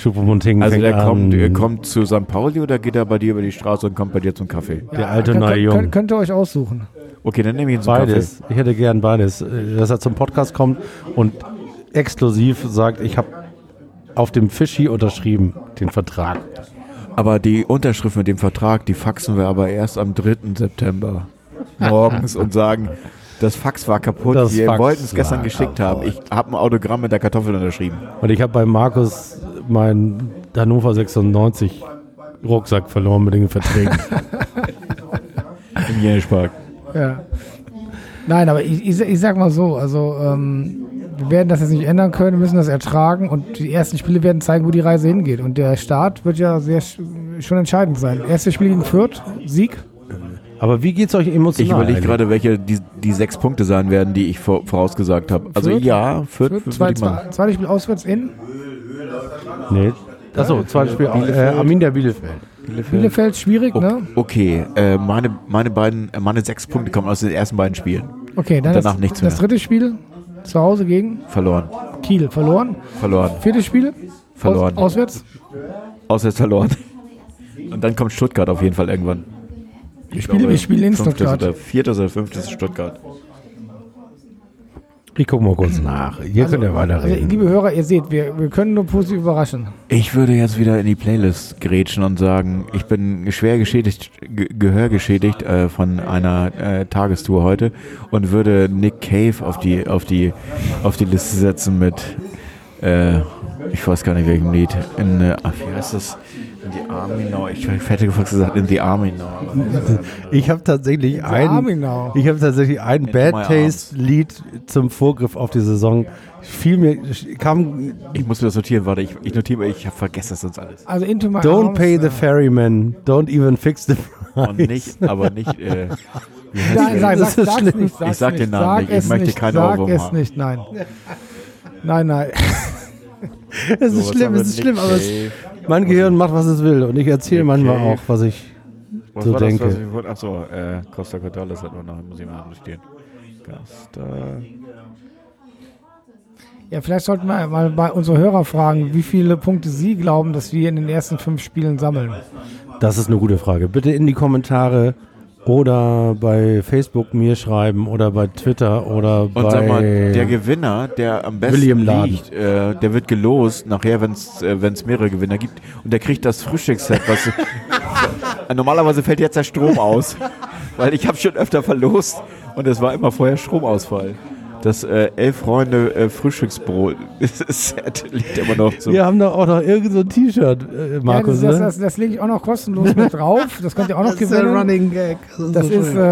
Der kommt zu St. Pauli oder geht er bei dir über die Straße und kommt bei dir zum Kaffee? Der alte neue Junge. Könnt ihr euch aussuchen. Okay, dann nehme ich ihn zum beides. Kaffee. Ich hätte gern beides. Dass er zum Podcast kommt und exklusiv sagt, ich habe auf dem Fischi unterschrieben, den Vertrag. Aber die Unterschrift mit dem Vertrag, die faxen wir aber erst am 3. September morgens und sagen, das Fax war kaputt, wir wollten es gestern geschickt haben. Ich habe ein Autogramm mit der Kartoffel unterschrieben. Und ich habe bei Markus meinen Hannover 96 Rucksack verloren mit den Verträgen. Im Jenischpark. Ja. Nein, aber ich sag mal so, also wir werden das jetzt nicht ändern können, wir müssen das ertragen und die ersten Spiele werden zeigen, wo die Reise hingeht. Und der Start wird ja schon entscheidend sein. Erstes Spiel gegen Fürth, Sieg. Aber wie geht's euch emotional? Ich überlege gerade, welche die 6 Punkte sein werden, die ich vorausgesagt habe. Also Fürth zweites Spiel auswärts in? Nee. Achso, zweites Spiel Arminia Bielefeld. Bielefeld schwierig, ne? Okay, meine 6 Punkte kommen aus den ersten beiden Spielen. Okay, dann danach nichts mehr. Das dritte Spiel zu Hause gegen? Verloren. Kiel, verloren. Viertes Spiel? Verloren. Auswärts? Auswärts verloren. Und dann kommt Stuttgart auf jeden Fall irgendwann. Wir spielen in Stuttgart. 4. oder 5. Stuttgart. Ich gucke mal kurz nach. Hier könnt ihr weiterreden. Also, liebe Hörer, ihr seht, wir können nur positiv überraschen. Ich würde jetzt wieder in die Playlist grätschen und sagen, ich bin schwer gehörgeschädigt von einer Tagestour heute und würde Nick Cave auf die Liste setzen mit, ich weiß gar nicht welchem Lied, wie heißt das? In the Army Now. Ich hätte fast gesagt In the Army Now. Ich habe tatsächlich ein Bad Taste Lied zum Vorgriff auf die Saison. Ich muss mir das notieren, warte, ich notiere, ich vergesse das sonst alles. Also Into My Don't Arms, pay the ferryman, don't even fix the price. Und nicht, sag's nicht. Ich sag den Namen nicht, ich möchte keine Ohrwurm haben. Sag es nicht, nein. Nein. Es ist schlimm, aber mein Gehirn macht, was es will und ich erzähle manchmal auch, was ich so denke. Achso, Costa Cordalis hat nur noch, muss ich mal stehen. Ja, vielleicht sollten wir mal bei unseren Hörer fragen, wie viele Punkte sie glauben, dass wir in den ersten 5 Spielen sammeln. Das ist eine gute Frage. Bitte in die Kommentare oder bei Facebook mir schreiben oder bei Twitter oder und bei sag mal, der Gewinner, der am besten liegt, der wird gelost nachher, wenn es mehrere Gewinner gibt und der kriegt das Frühstücksset. Normalerweise fällt jetzt der Strom aus, weil ich habe schon öfter verlost und es war immer vorher Stromausfall. Das 11 Freunde Frühstücksbrot Set liegt immer noch so. Wir haben da auch noch irgend so ein T-Shirt, Markus. Ja, das lege ich auch noch kostenlos mit drauf. Das könnt ihr auch noch gewinnen. Das ist der Running Gag. Das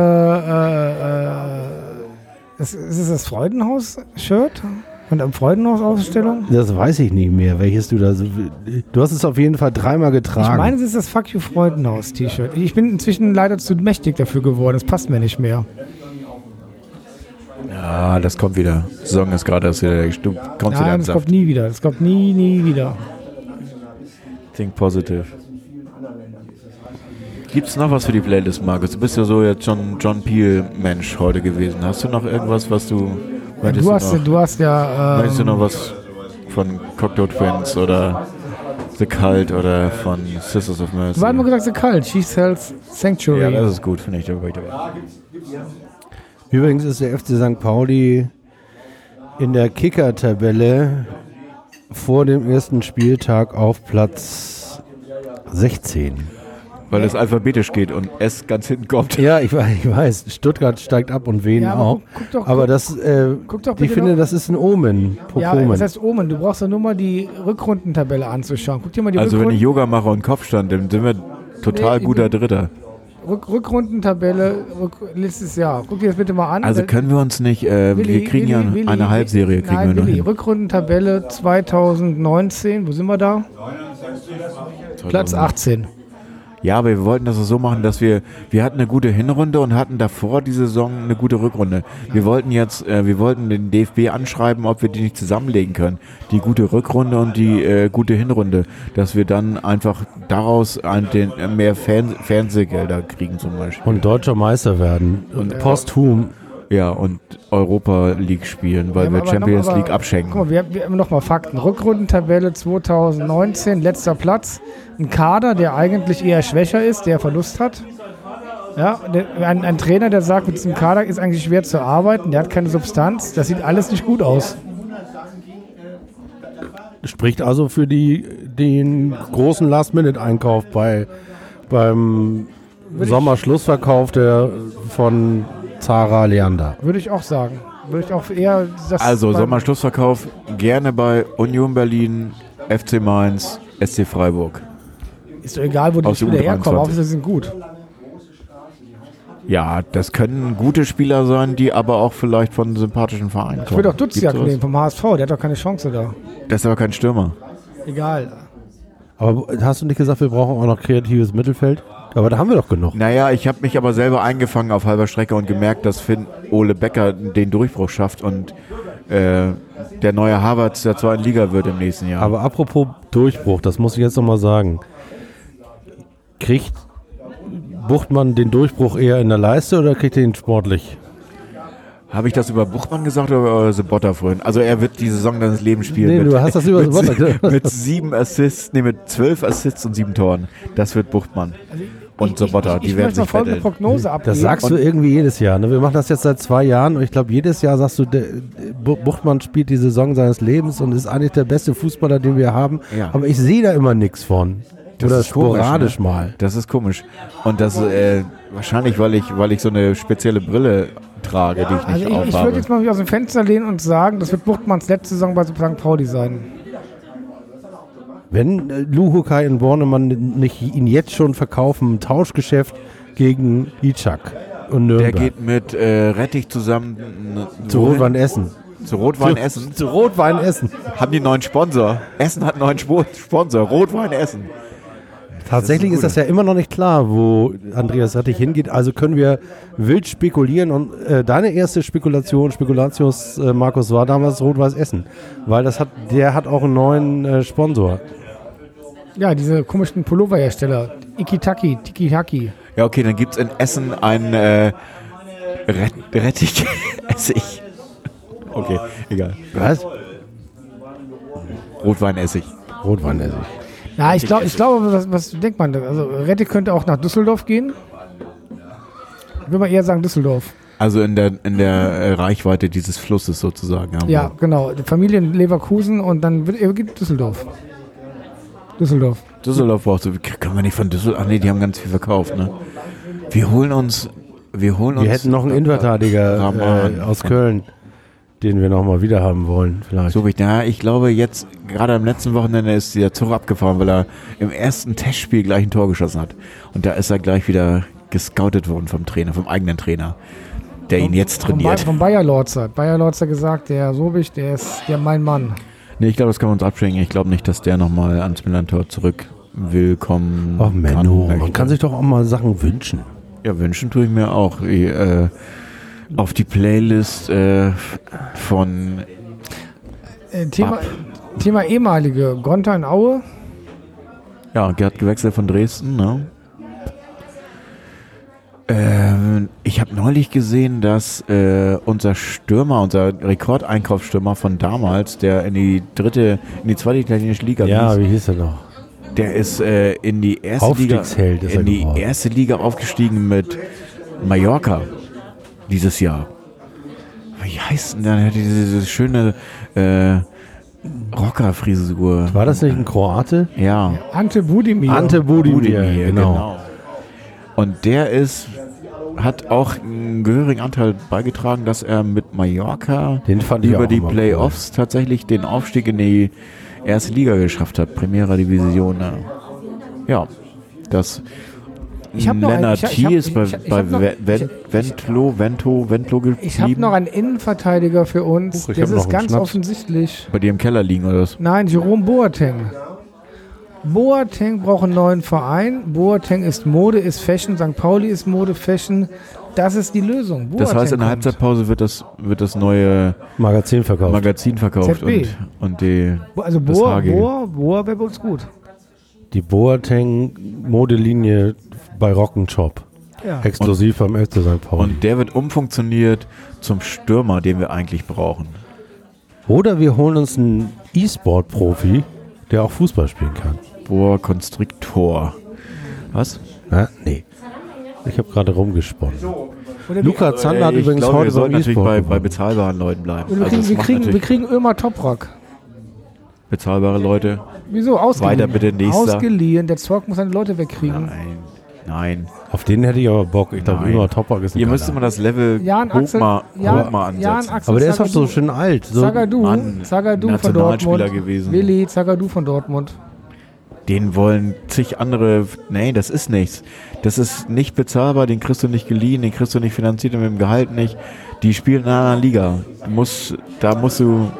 ist das Freudenhaus-Shirt von der Freudenhaus-Ausstellung. Das weiß ich nicht mehr, welches du da so... Du hast es auf jeden Fall 3-mal getragen. Ich meine, es ist das Fuck You Freudenhaus-T-Shirt. Ich bin inzwischen leider zu mächtig dafür geworden. Das passt mir nicht mehr. Ja, das kommt wieder. Die Saison ist gerade erst wieder. Nein, das kommt nie wieder. Das kommt nie wieder. Think positive. Gibt's noch was für die Playlist, Markus? Du bist ja so jetzt schon John Peel-Mensch heute gewesen. Hast du noch irgendwas, was du... Möchtest du noch was von Cocteau Twins oder The Cult oder von Sisters of Mercy? Du hast nur gesagt The Cult. She Sells Sanctuary. Ja, das ist gut, finde ich. Übrigens ist der FC St. Pauli in der Kicker-Tabelle vor dem ersten Spieltag auf Platz 16. Weil es alphabetisch geht und S ganz hinten kommt. Ja, ich weiß. Stuttgart steigt ab und Wien auch. Aber ich finde, das ist ein Omen. Das heißt Omen. Du brauchst ja nur mal die Rückrundentabelle anzuschauen. Guck dir mal die wenn ich Yoga mache und Kopfstand, dann sind wir total guter Dritter. Rückrundentabelle letztes Jahr. Guck dir das bitte mal an. Also können wir uns nicht, wir kriegen eine Halbserie. Rückrundentabelle 2019, wo sind wir da? Platz 18. Ja, aber wir wollten das so machen, dass wir hatten eine gute Hinrunde und hatten davor die Saison eine gute Rückrunde. Wir wollten den DFB anschreiben, ob wir die nicht zusammenlegen können. Die gute Rückrunde und die gute Hinrunde, dass wir dann einfach daraus mehr Fernsehgelder kriegen zum Beispiel. Und deutscher Meister werden. Und posthum. Ja, und Europa League spielen, weil wir Champions League abschenken. Guck mal, wir haben nochmal Fakten. Rückrundentabelle 2019, letzter Platz. Ein Kader, der eigentlich eher schwächer ist, der Verlust hat. Ja, ein Trainer, der sagt, mit diesem Kader ist eigentlich schwer zu arbeiten, der hat keine Substanz. Das sieht alles nicht gut aus. Spricht also für den großen Last-Minute-Einkauf beim Sommerschlussverkauf von Zara Leander. Würde ich auch sagen. Sommerschlussverkauf gerne bei Union Berlin, FC Mainz, SC Freiburg. Ist doch egal, wo die Spieler herkommen, Hauptsache sie sind gut. Ja, das können gute Spieler sein, die aber auch vielleicht von sympathischen Vereinen kommen. Ich würde auch Duziak nehmen vom HSV, der hat doch keine Chance da. Das ist aber kein Stürmer. Egal. Aber hast du nicht gesagt, wir brauchen auch noch kreatives Mittelfeld? Aber da haben wir doch genug. Naja, ich habe mich aber selber eingefangen auf halber Strecke und gemerkt, dass Ole Becker den Durchbruch schafft und der neue Havertz der 2. Liga wird im nächsten Jahr. Aber apropos Durchbruch, das muss ich jetzt nochmal sagen. Kriegt Buchtmann den Durchbruch eher in der Leiste oder kriegt er ihn sportlich? Habe ich das über Buchmann gesagt oder über Sobotta vorhin? Also er wird die Saison seines Lebens spielen. Nee, du hast das über Sobotta gesagt. Mit 12 Assists und 7 Toren. Das wird Buchtmann. und Sobotta, die werden sich folgende Prognose abgeben. Das sagst du irgendwie jedes Jahr. Ne? Wir machen das jetzt seit 2 Jahren und ich glaube, jedes Jahr sagst du, Buchtmann spielt die Saison seines Lebens und ist eigentlich der beste Fußballer, den wir haben. Ja. Aber ich sehe da immer nichts von. Das oder ist sporadisch komisch, ne? Mal. Das ist komisch. Und das wahrscheinlich, weil ich so eine spezielle Brille trage, die ich nicht aufhabe. Ich würde jetzt mal mich aus dem Fenster lehnen und sagen, das wird Buchtmanns letzte Saison bei St. Pauli sein. Wenn Luhukai und Bornemann nicht ihn jetzt schon verkaufen, ein Tauschgeschäft gegen Itschak und Nürnberg. Der geht mit Rettich zusammen zu Rot-Wein Essen. Zu Rot-Wein Essen? Zu Rot-Wein Essen. Haben die einen neuen Sponsor? Essen hat einen neuen Sponsor. Rot-Wein Essen. Tatsächlich ist das ja immer noch nicht klar, wo Andreas Rettich hingeht. Also können wir wild spekulieren. Und deine erste Spekulatius, Markus, war damals Rot-Weiß Essen. Weil der hat auch einen neuen Sponsor. Ja, diese komischen Pulloverhersteller. Tiki-Taki. Ja, okay, dann gibt es in Essen einen Rettich-Essig. Okay, egal. Was? Rotweinessig. Ja, ich glaube, was denkt man? Also Rettich könnte auch nach Düsseldorf gehen. Ich würde mal eher sagen Düsseldorf. Also in der Reichweite dieses Flusses sozusagen. Ja, genau. Die Familie in Leverkusen und dann geht Düsseldorf. Düsseldorf braucht so. Können wir nicht von Düsseldorf? Ach nee, die haben ganz viel verkauft, ne? Wir hätten noch einen Innenverteidiger aus Köln, den wir nochmal wieder haben wollen, vielleicht. So ich glaube jetzt, gerade am letzten Wochenende ist der Zug abgefahren, weil er im ersten Testspiel gleich ein Tor geschossen hat. Und da ist er gleich wieder gescoutet worden vom eigenen Trainer, der ihn jetzt trainiert. Von Bayer Lorzer. Bayer Lorzer gesagt, der Sobich, der ist mein Mann. Nee, ich glaube, das können wir uns abschenken. Ich glaube nicht, dass der nochmal ans Milan-Tor zurück willkommen Ach Menno, man kann sich doch auch mal Sachen wünschen. Ja, wünschen tue ich mir auch. Auf die Playlist von Thema ehemalige Gonta in Aue. Ja, Gerd gewechselt von Dresden, ne? Ich habe neulich gesehen, dass unser Rekordeinkaufsstürmer von damals, der in die zweite italienische Liga wie hieß er noch? Der ist in die erste Liga aufgestiegen mit Mallorca dieses Jahr. Wie heißt denn der? Der hatte diese schöne Rockerfrisur. War das nicht ein Kroate? Ja. Ante Budimir, genau. Und der hat auch einen gehörigen Anteil beigetragen, dass er mit Mallorca über die Playoffs tatsächlich den Aufstieg in die erste Liga geschafft hat. Primera Division. Ja, das Lennart T. ist bei Ventlo geblieben. Ich habe noch einen Innenverteidiger für uns. Das ist ganz offensichtlich. Bei dir im Keller liegen oder was? Nein, Jerome Boateng. Boateng braucht einen neuen Verein. Boateng ist Mode, ist Fashion. St. Pauli ist Mode, Fashion. Das ist die Lösung. Boateng das heißt, in der Halbzeitpause wird das neue Magazin verkauft. ZB. Und die also Boa wäre bei uns gut. Die Boateng-Modelinie bei Rock'n'Shop. Ja. Exklusiv beim FC St. Pauli. Und der wird umfunktioniert zum Stürmer, den wir eigentlich brauchen. Oder wir holen uns einen E-Sport-Profi, der auch Fußball spielen kann. Boah, Konstriktor. Was? Nee. Ich habe gerade rumgesponnen. Luca Zander hat übrigens heute wir sollten natürlich bei bezahlbaren Leuten bleiben. Wir kriegen Ömer Toprak. Bezahlbare Leute. Wieso? Ausgeliehen. Weiter bitte, nächster. Ausgeliehen. Der Zorc muss seine Leute wegkriegen. Nein. Auf den hätte ich aber Bock. Ich glaube, Ömer Toprak ist ein Ihr müsst mal das Level hoch mal ansetzen. Aber der ist doch so schön alt. So Zagadou von Dortmund. Gewesen. Willi Zagadou von Dortmund. Den wollen zig andere. Nee, das ist nichts. Das ist nicht bezahlbar, den kriegst du nicht geliehen, den kriegst du nicht finanziert und mit dem Gehalt nicht. Die spielen in einer anderen Liga. Da musst du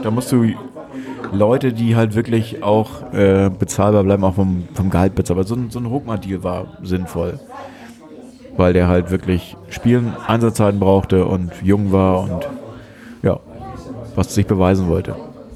Leute, die halt wirklich auch bezahlbar bleiben, auch vom Gehalt bezahlbar. So ein Hochmann-Deal war sinnvoll. Weil der halt wirklich Spielen, Einsatzzeiten brauchte und jung war und ja, was sich beweisen wollte.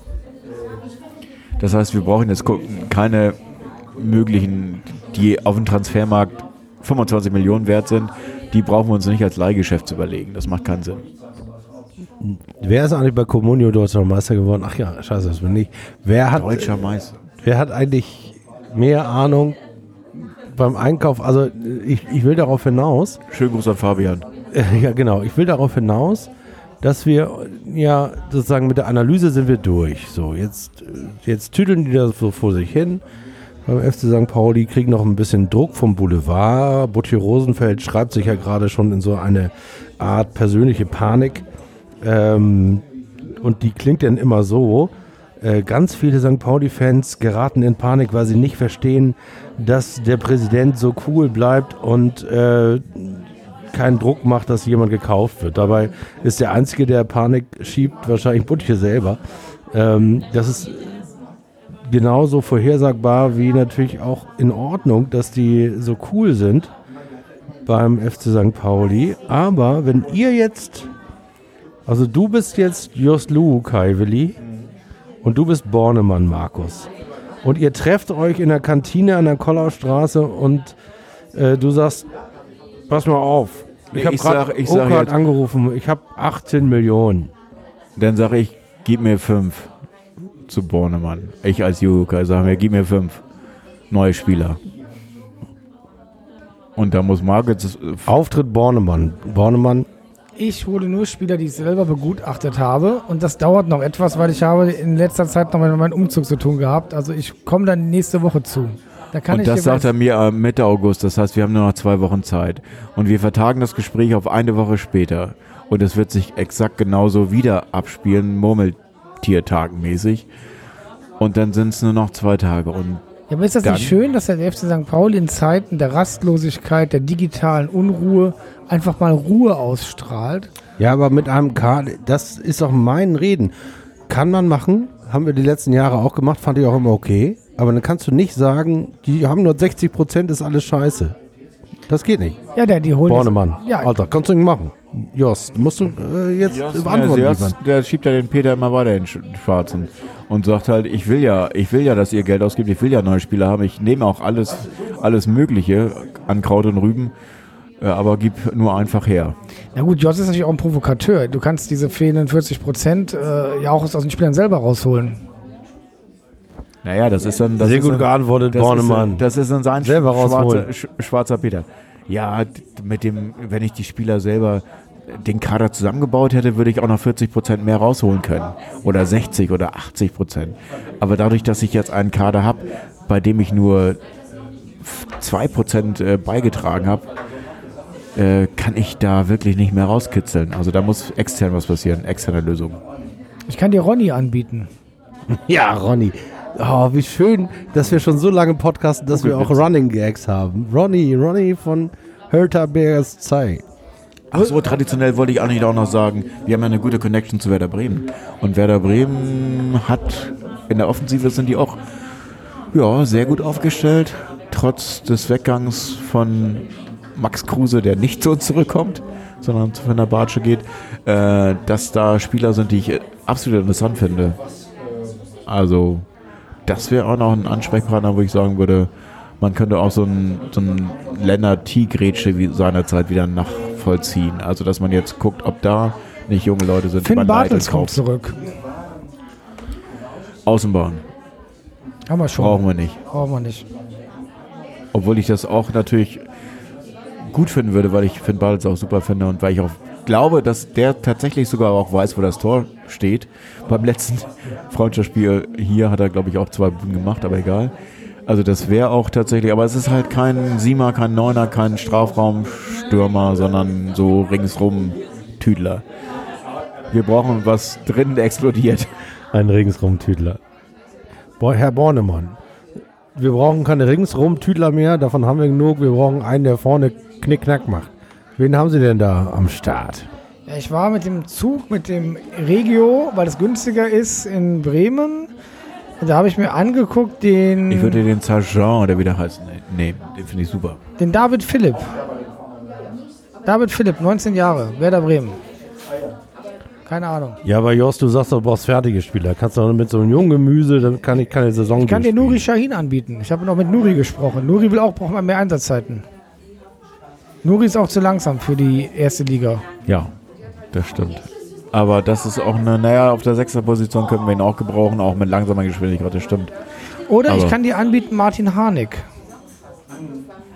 Das heißt, wir brauchen jetzt keine möglichen, die auf dem Transfermarkt 25 Millionen wert sind, die brauchen wir uns nicht als Leihgeschäft zu überlegen. Das macht keinen Sinn. Wer ist eigentlich bei Comunio deutscher Meister geworden? Ach ja, scheiße, das bin ich. Deutscher Meister. Wer hat eigentlich mehr Ahnung beim Einkauf, also ich will darauf hinaus. Schönen Gruß an Fabian. Ja, genau. Ich will darauf hinaus, dass wir ja sozusagen mit der Analyse sind wir durch. So, jetzt tüdeln die das so vor sich hin. Beim FC St. Pauli kriegen noch ein bisschen Druck vom Boulevard. Butchi Rosenfeld schreibt sich ja gerade schon in so eine Art persönliche Panik. Und die klingt dann immer so. Ganz viele St. Pauli-Fans geraten in Panik, weil sie nicht verstehen, dass der Präsident so cool bleibt und keinen Druck macht, dass jemand gekauft wird. Dabei ist der Einzige, der Panik schiebt, wahrscheinlich Butche selber. Das ist genauso vorhersagbar wie natürlich auch in Ordnung, dass die so cool sind beim FC St. Pauli. Aber wenn ihr jetzt, also du bist jetzt Jost Luhu Kaiweli und du bist Bornemann Markus und ihr trefft euch in der Kantine an der Kollaustraße und du sagst, pass mal auf, ich habe gerade Oakland angerufen, ich habe 18 Millionen. Dann sage ich, gib mir 5 zu Bornemann. Ich als Juhukai sage mir, gib mir 5 neue Spieler. Und da muss Markus... Auftritt Bornemann. Ich hole nur Spieler, die ich selber begutachtet habe. Und das dauert noch etwas, weil ich habe in letzter Zeit noch mit meinem Umzug zu tun gehabt. Also ich komme dann nächste Woche zu. Und das sagt er mir Mitte August. Das heißt, wir haben nur noch 2 Wochen Zeit. Und wir vertagen das Gespräch auf eine Woche später. Und es wird sich exakt genauso wieder abspielen, Murmeltiertagenmäßig. Und dann sind es nur noch 2 Tage. Und ja, aber ist das nicht schön, dass der FC St. Pauli in Zeiten der Rastlosigkeit, der digitalen Unruhe einfach mal Ruhe ausstrahlt? Ja, aber mit einem das ist auch mein Reden. Kann man machen, haben wir die letzten Jahre auch gemacht, fand ich auch immer okay. Aber dann kannst du nicht sagen, die haben nur 60%, ist alles scheiße. Das geht nicht. Ja, die holen Bornemann. Ja. Alter, kannst du nicht machen. Jost, musst du jetzt beantworten. Der schiebt ja den Peter immer weiter in den Schwarzen und sagt halt, ich will ja, dass ihr Geld ausgibt, ich will ja neue Spieler haben, ich nehme auch alles Mögliche an Kraut und Rüben, aber gib nur einfach her. Na gut, Jost ist natürlich auch ein Provokateur. Du kannst diese fehlenden 40% ja auch aus den Spielern selber rausholen. Naja, das ist dann... Sehr gut geantwortet, Bornemann. Das ist dann sein schwarzer Peter. Ja, wenn ich die Spieler selber den Kader zusammengebaut hätte, würde ich auch noch 40% mehr rausholen können. Oder 60 oder 80%. Aber dadurch, dass ich jetzt einen Kader habe, bei dem ich nur 2% beigetragen habe, kann ich da wirklich nicht mehr rauskitzeln. Also da muss extern was passieren, externe Lösungen. Ich kann dir Ronny anbieten. Ja, Ronny. Oh, wie schön, dass wir schon so lange podcasten, dass wir auch Running Gags haben. Ronny von Hertha BSC. Ach so, traditionell wollte ich eigentlich auch noch sagen, wir haben ja eine gute Connection zu Werder Bremen. Und Werder Bremen hat, in der Offensive sind die auch sehr gut aufgestellt, trotz des Weggangs von Max Kruse, der nicht zu uns zurückkommt, sondern zu Fenerbahce geht, dass da Spieler sind, die ich absolut interessant finde. Also das wäre auch noch ein Ansprechpartner, wo ich sagen würde, man könnte auch so ein Lennart T-Grätsche wie seinerzeit wieder nachvollziehen. Also dass man jetzt guckt, ob da nicht junge Leute sind. Finn Bartels kommt zurück. Außenbahn. Haben wir schon. Brauchen wir nicht. Obwohl ich das auch natürlich gut finden würde, weil ich Finn Bartels auch super finde und weil ich auch glaube, dass der tatsächlich sogar auch weiß, wo das Tor steht. Beim letzten Freundschaftsspiel hier hat er, glaube ich, auch 2 Buden gemacht, aber egal. Also das wäre auch tatsächlich, aber es ist halt kein Siemer, kein Neuner, kein Strafraumstürmer, sondern so ringsrum Tüdler. Wir brauchen was drin explodiert. Ein Ringsrum-Tüdler. Herr Bornemann, wir brauchen keine Ringsrum-Tüdler mehr, davon haben wir genug. Wir brauchen einen, der vorne Knick-Knack macht. Wen haben Sie denn da am Start? Ja, ich war mit dem Zug, mit dem Regio, weil es günstiger ist, in Bremen. Da habe ich mir angeguckt den... Ich würde den Sergeant, oder wie der heißt, nehmen. Den finde ich super. Den David Philipp. 19 Jahre, Werder Bremen. Keine Ahnung. Ja, aber Jost, du sagst doch, du brauchst fertige Spieler. Kannst du mit so einem jungen Gemüse, dann kann ich keine Saison Ich kann dir Nuri Sahin anbieten. Ich habe noch mit Nuri gesprochen. Nuri braucht mal mehr Einsatzzeiten. Nuri ist auch zu langsam für die erste Liga. Ja, das stimmt. Aber das ist auch auf der 6er Position können wir ihn auch gebrauchen, auch mit langsamer Geschwindigkeit, das stimmt. Oder ich kann dir anbieten Martin Harnik.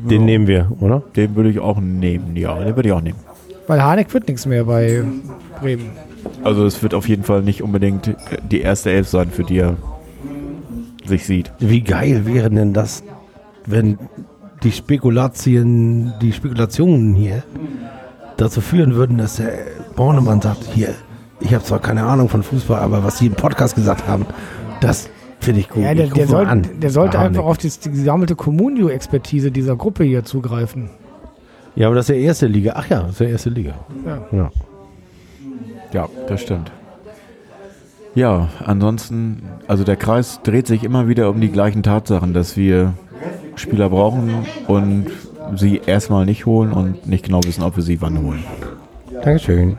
Den nehmen wir, oder? Den würde ich auch nehmen, ja, den würde ich auch nehmen. Weil Harnik wird nichts mehr bei Bremen. Also es wird auf jeden Fall nicht unbedingt die erste Elf sein, für die er sich sieht. Wie geil wäre denn das, wenn die Spekulationen hier dazu führen würden, dass der Bornemann sagt, hier, ich habe zwar keine Ahnung von Fußball, aber was sie im Podcast gesagt haben, das finde ich gut. Ja, der sollte einfach auf die gesammelte Comunio-Expertise dieser Gruppe hier zugreifen. Ja, aber das ist ja erste Liga. Ach ja, das ist ja erste Liga. Ja, das stimmt. Ja, ansonsten, also der Kreis dreht sich immer wieder um die gleichen Tatsachen, dass wir Spieler brauchen und sie erstmal nicht holen und nicht genau wissen, ob wir sie wann holen. Dankeschön.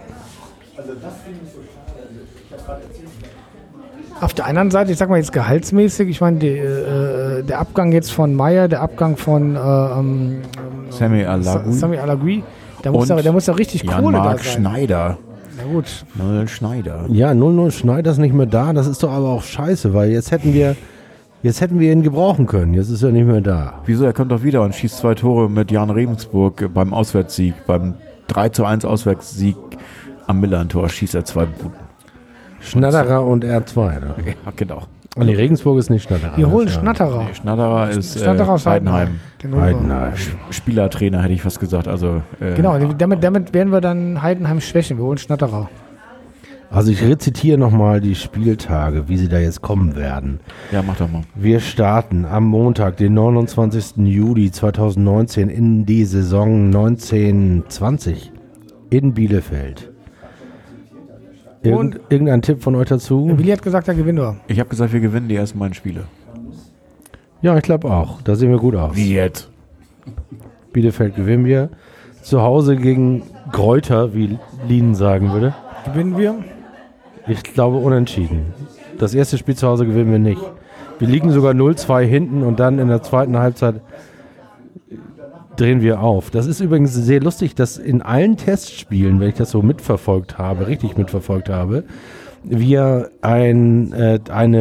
Auf der anderen Seite, ich sag mal jetzt gehaltsmäßig, ich meine, der Abgang jetzt von Meyer, der Abgang von Sami Alagui, der muss ja richtig Kohle da sein. Schneider. Na gut. 0 Schneider. Ja, 0 Schneider ist nicht mehr da, das ist doch aber auch scheiße, weil jetzt hätten wir ihn gebrauchen können, jetzt ist er nicht mehr da. Wieso, er kommt doch wieder und schießt 2 Tore mit Jan Regensburg beim Auswärtssieg, beim 3:1 Auswärtssieg am Millern-Tor schießt er 2 Buden. Schnatterer und R2, ne? Ja, genau. Nee, Regensburg ist nicht Schnatterer. Wir holen Schnatterer. Nee, Schnatterer ist aus Heidenheim. Heidenheim. Spielertrainer hätte ich fast gesagt. Also, genau, damit werden wir dann Heidenheim schwächen. Wir holen Schnatterer. Also ich rezitiere nochmal die Spieltage, wie sie da jetzt kommen werden. Ja, mach doch mal. Wir starten am Montag, den 29. Juli 2019 in die Saison 1920 in Bielefeld. Irgendein Tipp von euch dazu? Willi hat gesagt, er gewinnt wir. Ich habe gesagt, wir gewinnen die ersten beiden Spiele. Ja, ich glaube auch. Da sehen wir gut aus. Wie jetzt? Bielefeld gewinnen wir. Zu Hause gegen Greuther, wie Lien sagen würde. Gewinnen wir? Ich glaube unentschieden. Das erste Spiel zu Hause gewinnen wir nicht. Wir liegen sogar 0-2 hinten und dann in der zweiten Halbzeit drehen wir auf. Das ist übrigens sehr lustig, dass in allen Testspielen, wenn ich das so richtig mitverfolgt habe, wir eine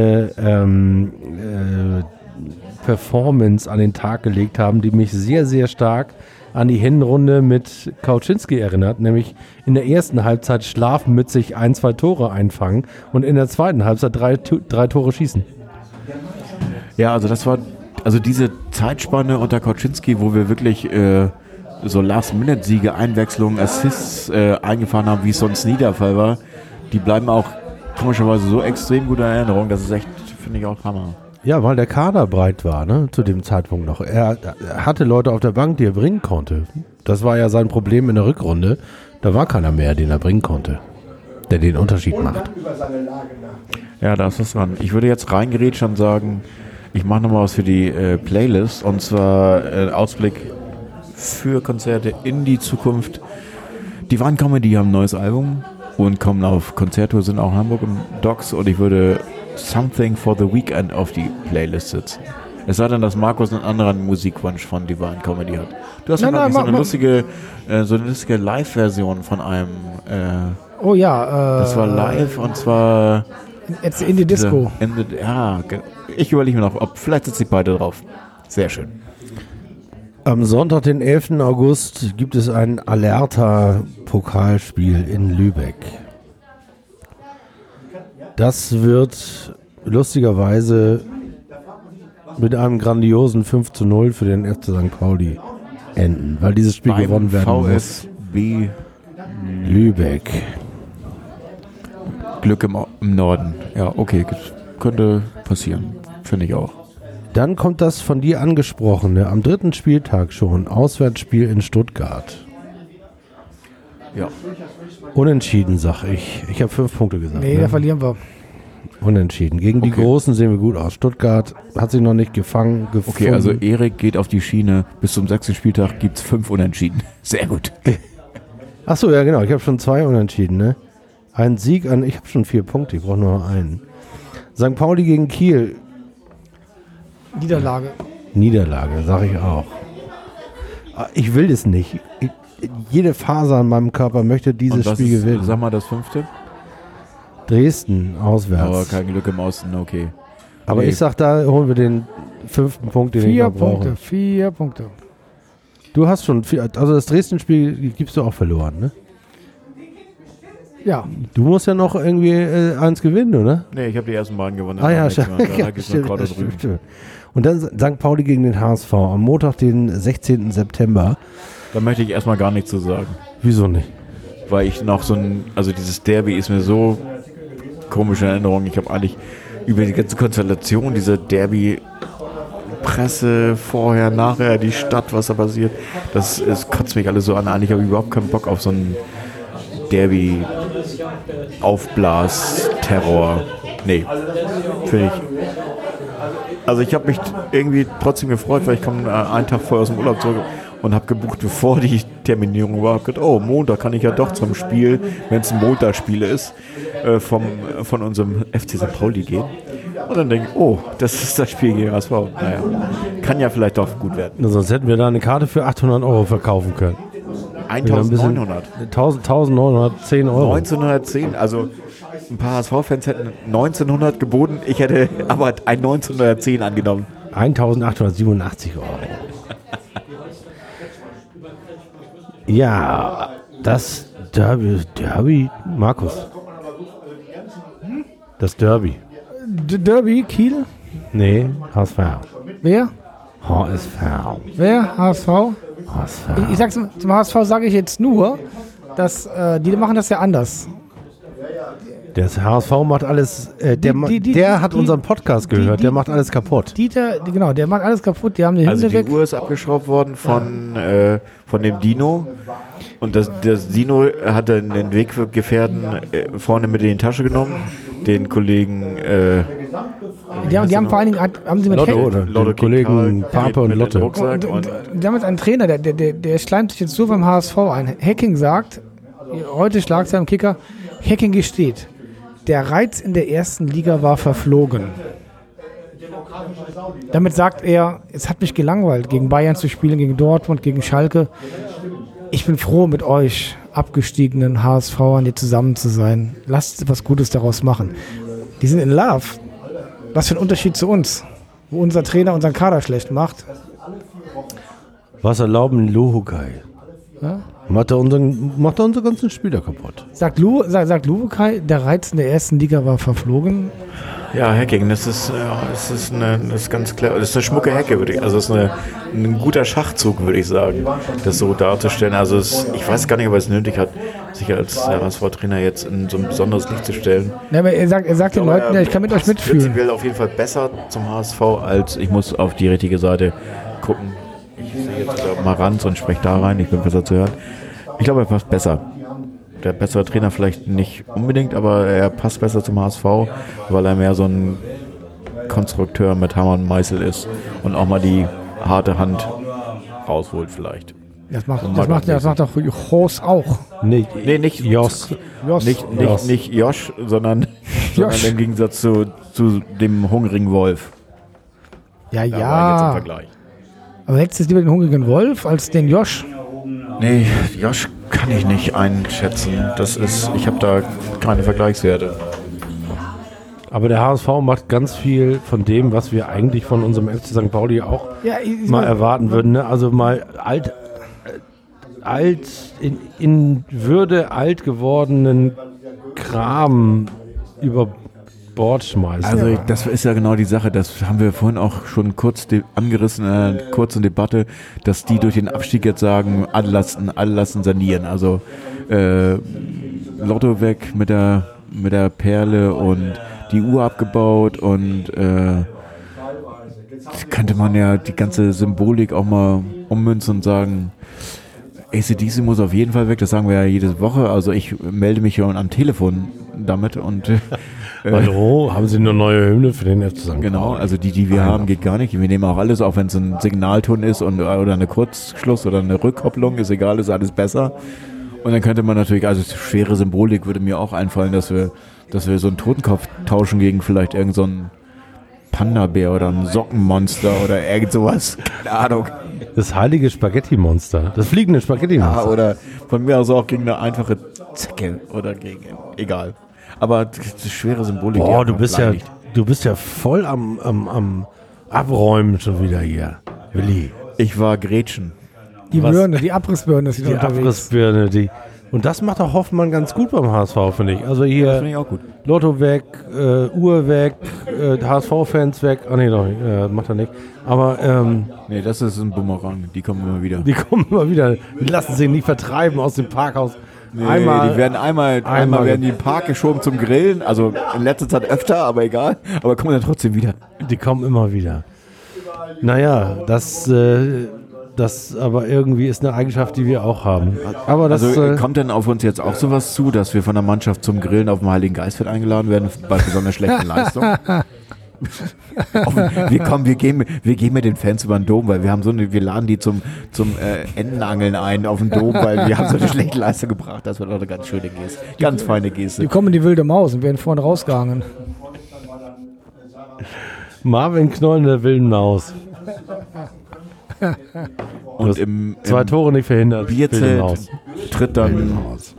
Performance an den Tag gelegt haben, die mich sehr, sehr stark an die Hinrunde mit Kauczynski erinnert, nämlich in der ersten Halbzeit schlafmützig 1-2 Tore einfangen und in der zweiten Halbzeit drei Tore schießen. Ja, also das war diese Zeitspanne unter Kauczynski, wo wir wirklich so Last-Minute-Siege, Einwechslungen, Assists eingefahren haben, wie es sonst nie der Fall war, die bleiben auch komischerweise so extrem gut in Erinnerung. Das ist echt, finde ich, auch Hammer. Ja, weil der Kader breit war, ne, zu dem Zeitpunkt noch. Er hatte Leute auf der Bank, die er bringen konnte. Das war ja sein Problem in der Rückrunde. Da war keiner mehr, den er bringen konnte, der den Unterschied macht. Ja, da ist was dran. Ich würde jetzt reingerätschen und sagen, ich mache nochmal was für die Playlist, und zwar Ausblick für Konzerte in die Zukunft. Divine Comedy haben ein neues Album und kommen auf Konzerttour, sind auch in Hamburg im Docks, und ich würde Something for the Weekend auf die Playlist setzen. Es sei denn, dass Markus einen anderen Musikwunsch von Divine Comedy hat. Du hast so eine lustige Live-Version von einem. Oh ja. Das war live, und zwar in die Disco. Ich überlege mir noch, vielleicht sitzen die beide drauf. Sehr schön. Am Sonntag, den 11. August, gibt es ein Alerta-Pokalspiel in Lübeck. Das wird lustigerweise mit einem grandiosen 5:0 für den FC St. Pauli enden, weil dieses Spiel gewonnen werden muss. VfB Lübeck. Glück im Norden. Ja, okay, könnte passieren. Finde ich auch. Dann kommt das von dir angesprochene, am 3. Spieltag schon, Auswärtsspiel in Stuttgart. Ja. Unentschieden, sag ich. Ich habe 5 Punkte gesagt. Nee, da verlieren wir. Unentschieden. Gegen die Großen sehen wir gut aus. Stuttgart hat sich noch nicht gefunden. Okay, also Erik geht auf die Schiene. Bis zum 6. Spieltag gibt es 5 Unentschieden. Sehr gut. Achso, ja genau. Ich habe schon 2 Unentschieden, ne? Ein Sieg an, ich habe schon 4 Punkte. Ich brauche nur noch einen. St. Pauli gegen Kiel. Niederlage, sage ich auch. Ich will es nicht. Jede Faser in meinem Körper möchte dieses Spiel gewinnen. Sag mal das 5. Dresden auswärts. Aber kein Glück im Osten, okay. Aber ich sag, da holen wir den 5. Punkt, den wir brauchen. 4 Punkte. Du hast schon viel, also das Dresden-Spiel gibst du auch verloren, ne? Ja. Du musst ja noch irgendwie eins gewinnen, oder? Nee, ich habe die ersten beiden gewonnen. Stimmt. Und dann St. Pauli gegen den HSV am Montag, den 16. September. Da möchte ich erstmal gar nichts zu sagen. Wieso nicht? Weil ich noch also dieses Derby ist mir so komische Erinnerung. Ich habe eigentlich über die ganze Konstellation dieser Derby-Presse, vorher, nachher, die Stadt, was da passiert, das kotzt mich alles so an. Eigentlich habe ich überhaupt keinen Bock auf so einen Derby-Aufblas-Terror. Nee, finde ich. Also ich habe mich irgendwie trotzdem gefreut, weil ich komme einen Tag vorher aus dem Urlaub zurück und habe gebucht, bevor die Terminierung war. Hab gedacht, oh, Montag kann ich ja doch zum Spiel, wenn es ein Montagsspiel ist, von unserem FC St. Pauli gehen. Und dann denke ich, oh, das ist das Spiel gegen HSV. Naja, kann ja vielleicht doch gut werden. Na, sonst hätten wir da eine Karte für 800 € verkaufen können. 1900. 1910 €. 1910, also ein paar HSV-Fans hätten 1900 geboten, ich hätte aber ein 1910 angenommen. 1887 €. Ja, das Derby, Markus. Das Derby. Derby, Kiel? Nee, HSV. Wer? HSV. Wer? HSV? HSV. Ich sag's zum HSV sage ich jetzt nur, dass die machen das ja anders. Der HSV macht alles, der hat unseren Podcast gehört, der macht alles kaputt. Der macht alles kaputt, die haben die Hände weg. Die Uhr ist abgeschraubt worden von dem Dino und das Dino hat dann den Weggefährten vorne mit in die Tasche genommen, den Kollegen die haben vor allen Dingen haben sie mit Lotte Kollegen Pape und Lotte. Und die haben jetzt einen Trainer, der schleimt sich jetzt so beim HSV ein. Hacking sagt, heute Schlagzeile im Kicker, Hacking gesteht, der Reiz in der ersten Liga war verflogen. Damit sagt er, es hat mich gelangweilt, gegen Bayern zu spielen, gegen Dortmund, gegen Schalke. Ich bin froh, mit euch abgestiegenen HSVern hier zusammen zu sein. Lasst was Gutes daraus machen. Die sind in Love. Was für ein Unterschied zu uns, wo unser Trainer unseren Kader schlecht macht. Was erlauben Luhukai? Ja? Macht er unsere ganzen Spieler kaputt. Sagt Luhukai, der Reiz in der ersten Liga war verflogen? Ja, Hacking, das ist ganz klar, das ist eine schmucke Hacke, also es ist ein guter Schachzug, würde ich sagen, das so darzustellen. Also ich weiß gar nicht, ob er es nötig hat, sich als HSV-Trainer jetzt in so ein besonderes Licht zu stellen. Ja, aber er sagt den Leuten, ich kann mit euch mitfühlen. Prinzipiell auf jeden Fall besser zum HSV, als ich muss auf die richtige Seite gucken. Ich sehe jetzt mal ran und spreche da rein, ich bin besser zu hören. Ich glaube, er passt besser. Der bessere Trainer vielleicht nicht unbedingt, aber er passt besser zum HSV, weil er mehr so ein Konstrukteur mit Hammer und Meißel ist und auch mal die harte Hand rausholt vielleicht. Das macht doch Jos auch. Nee, nicht Jos. Nicht Josh, sondern im Gegensatz zu dem hungrigen Wolf. Ja. Jetzt im Vergleich. Aber hättest du lieber den hungrigen Wolf als den Josh? Nee, Josh kann ich nicht einschätzen. Ich habe da keine Vergleichswerte. Aber der HSV macht ganz viel von dem, was wir eigentlich von unserem FC St. Pauli auch mal erwarten würden. Ne? Also mal in Würde alt gewordenen Kram über Bord schmeißen. Also das ist ja genau die Sache, das haben wir vorhin auch schon kurz angerissen in einer kurzen Debatte, dass die durch den Abstieg jetzt sagen, alle lassen sanieren. Also Lotto weg mit der Perle und die Uhr abgebaut und könnte man ja die ganze Symbolik auch mal ummünzen und sagen, AC/DC muss auf jeden Fall weg, das sagen wir ja jede Woche, also ich melde mich schon am Telefon damit und hallo, haben Sie eine neue Hymne für den FC St. Pauli? Genau, also die wir haben, geht gar nicht. Wir nehmen auch alles, auch wenn es ein Signalton ist oder eine Kurzschluss oder eine Rückkopplung, ist egal, ist alles besser. Und dann könnte man natürlich, also schwere Symbolik würde mir auch einfallen, dass wir so einen Totenkopf tauschen gegen vielleicht irgend so einen Panda-Bär oder ein Sockenmonster oder irgend sowas. Keine Ahnung. Das heilige Spaghetti-Monster. Das fliegende Spaghetti-Monster. Ja, oder von mir aus auch gegen eine einfache Zecke oder gegen, egal. Aber das schwere Symbolik. Boah, du bist ja voll am Abräumen schon wieder hier, Willi. Ich war Gretchen. Die Birne, die Abrissbirne ist wieder unterwegs. Die Abrissbirne, und das macht auch Hoffmann ganz gut beim HSV, finde ich. Also hier finde ich auch gut. Lotto weg, Uhr weg, HSV-Fans weg. Ah nee, noch nicht, macht er nicht. Aber nee, das ist ein Bumerang, die kommen immer wieder. Die lassen sich nicht vertreiben aus dem Parkhaus. Nee, die werden einmal werden die im Park geschoben zum Grillen, also in letzter Zeit öfter, aber egal, aber kommen dann trotzdem wieder. Die kommen immer wieder. Naja, das aber irgendwie ist eine Eigenschaft, die wir auch haben. Aber das, kommt denn auf uns jetzt auch sowas zu, dass wir von der Mannschaft zum Grillen auf dem Heiligen Geistfeld eingeladen werden, bei besonders schlechten Leistungen? Wir gehen mit den Fans über den Dom, weil wir laden die zum Entenangeln ein auf den Dom, weil wir haben so eine schlechte Leistung gebracht. Das wird doch eine ganz schöne Geste. Ganz feine Geste. Die kommen in die wilde Maus und werden vorne rausgehangen. Marvin Knoll in der wilden Maus. Und im 2 Tore nicht verhindert. Bierzelt tritt dann,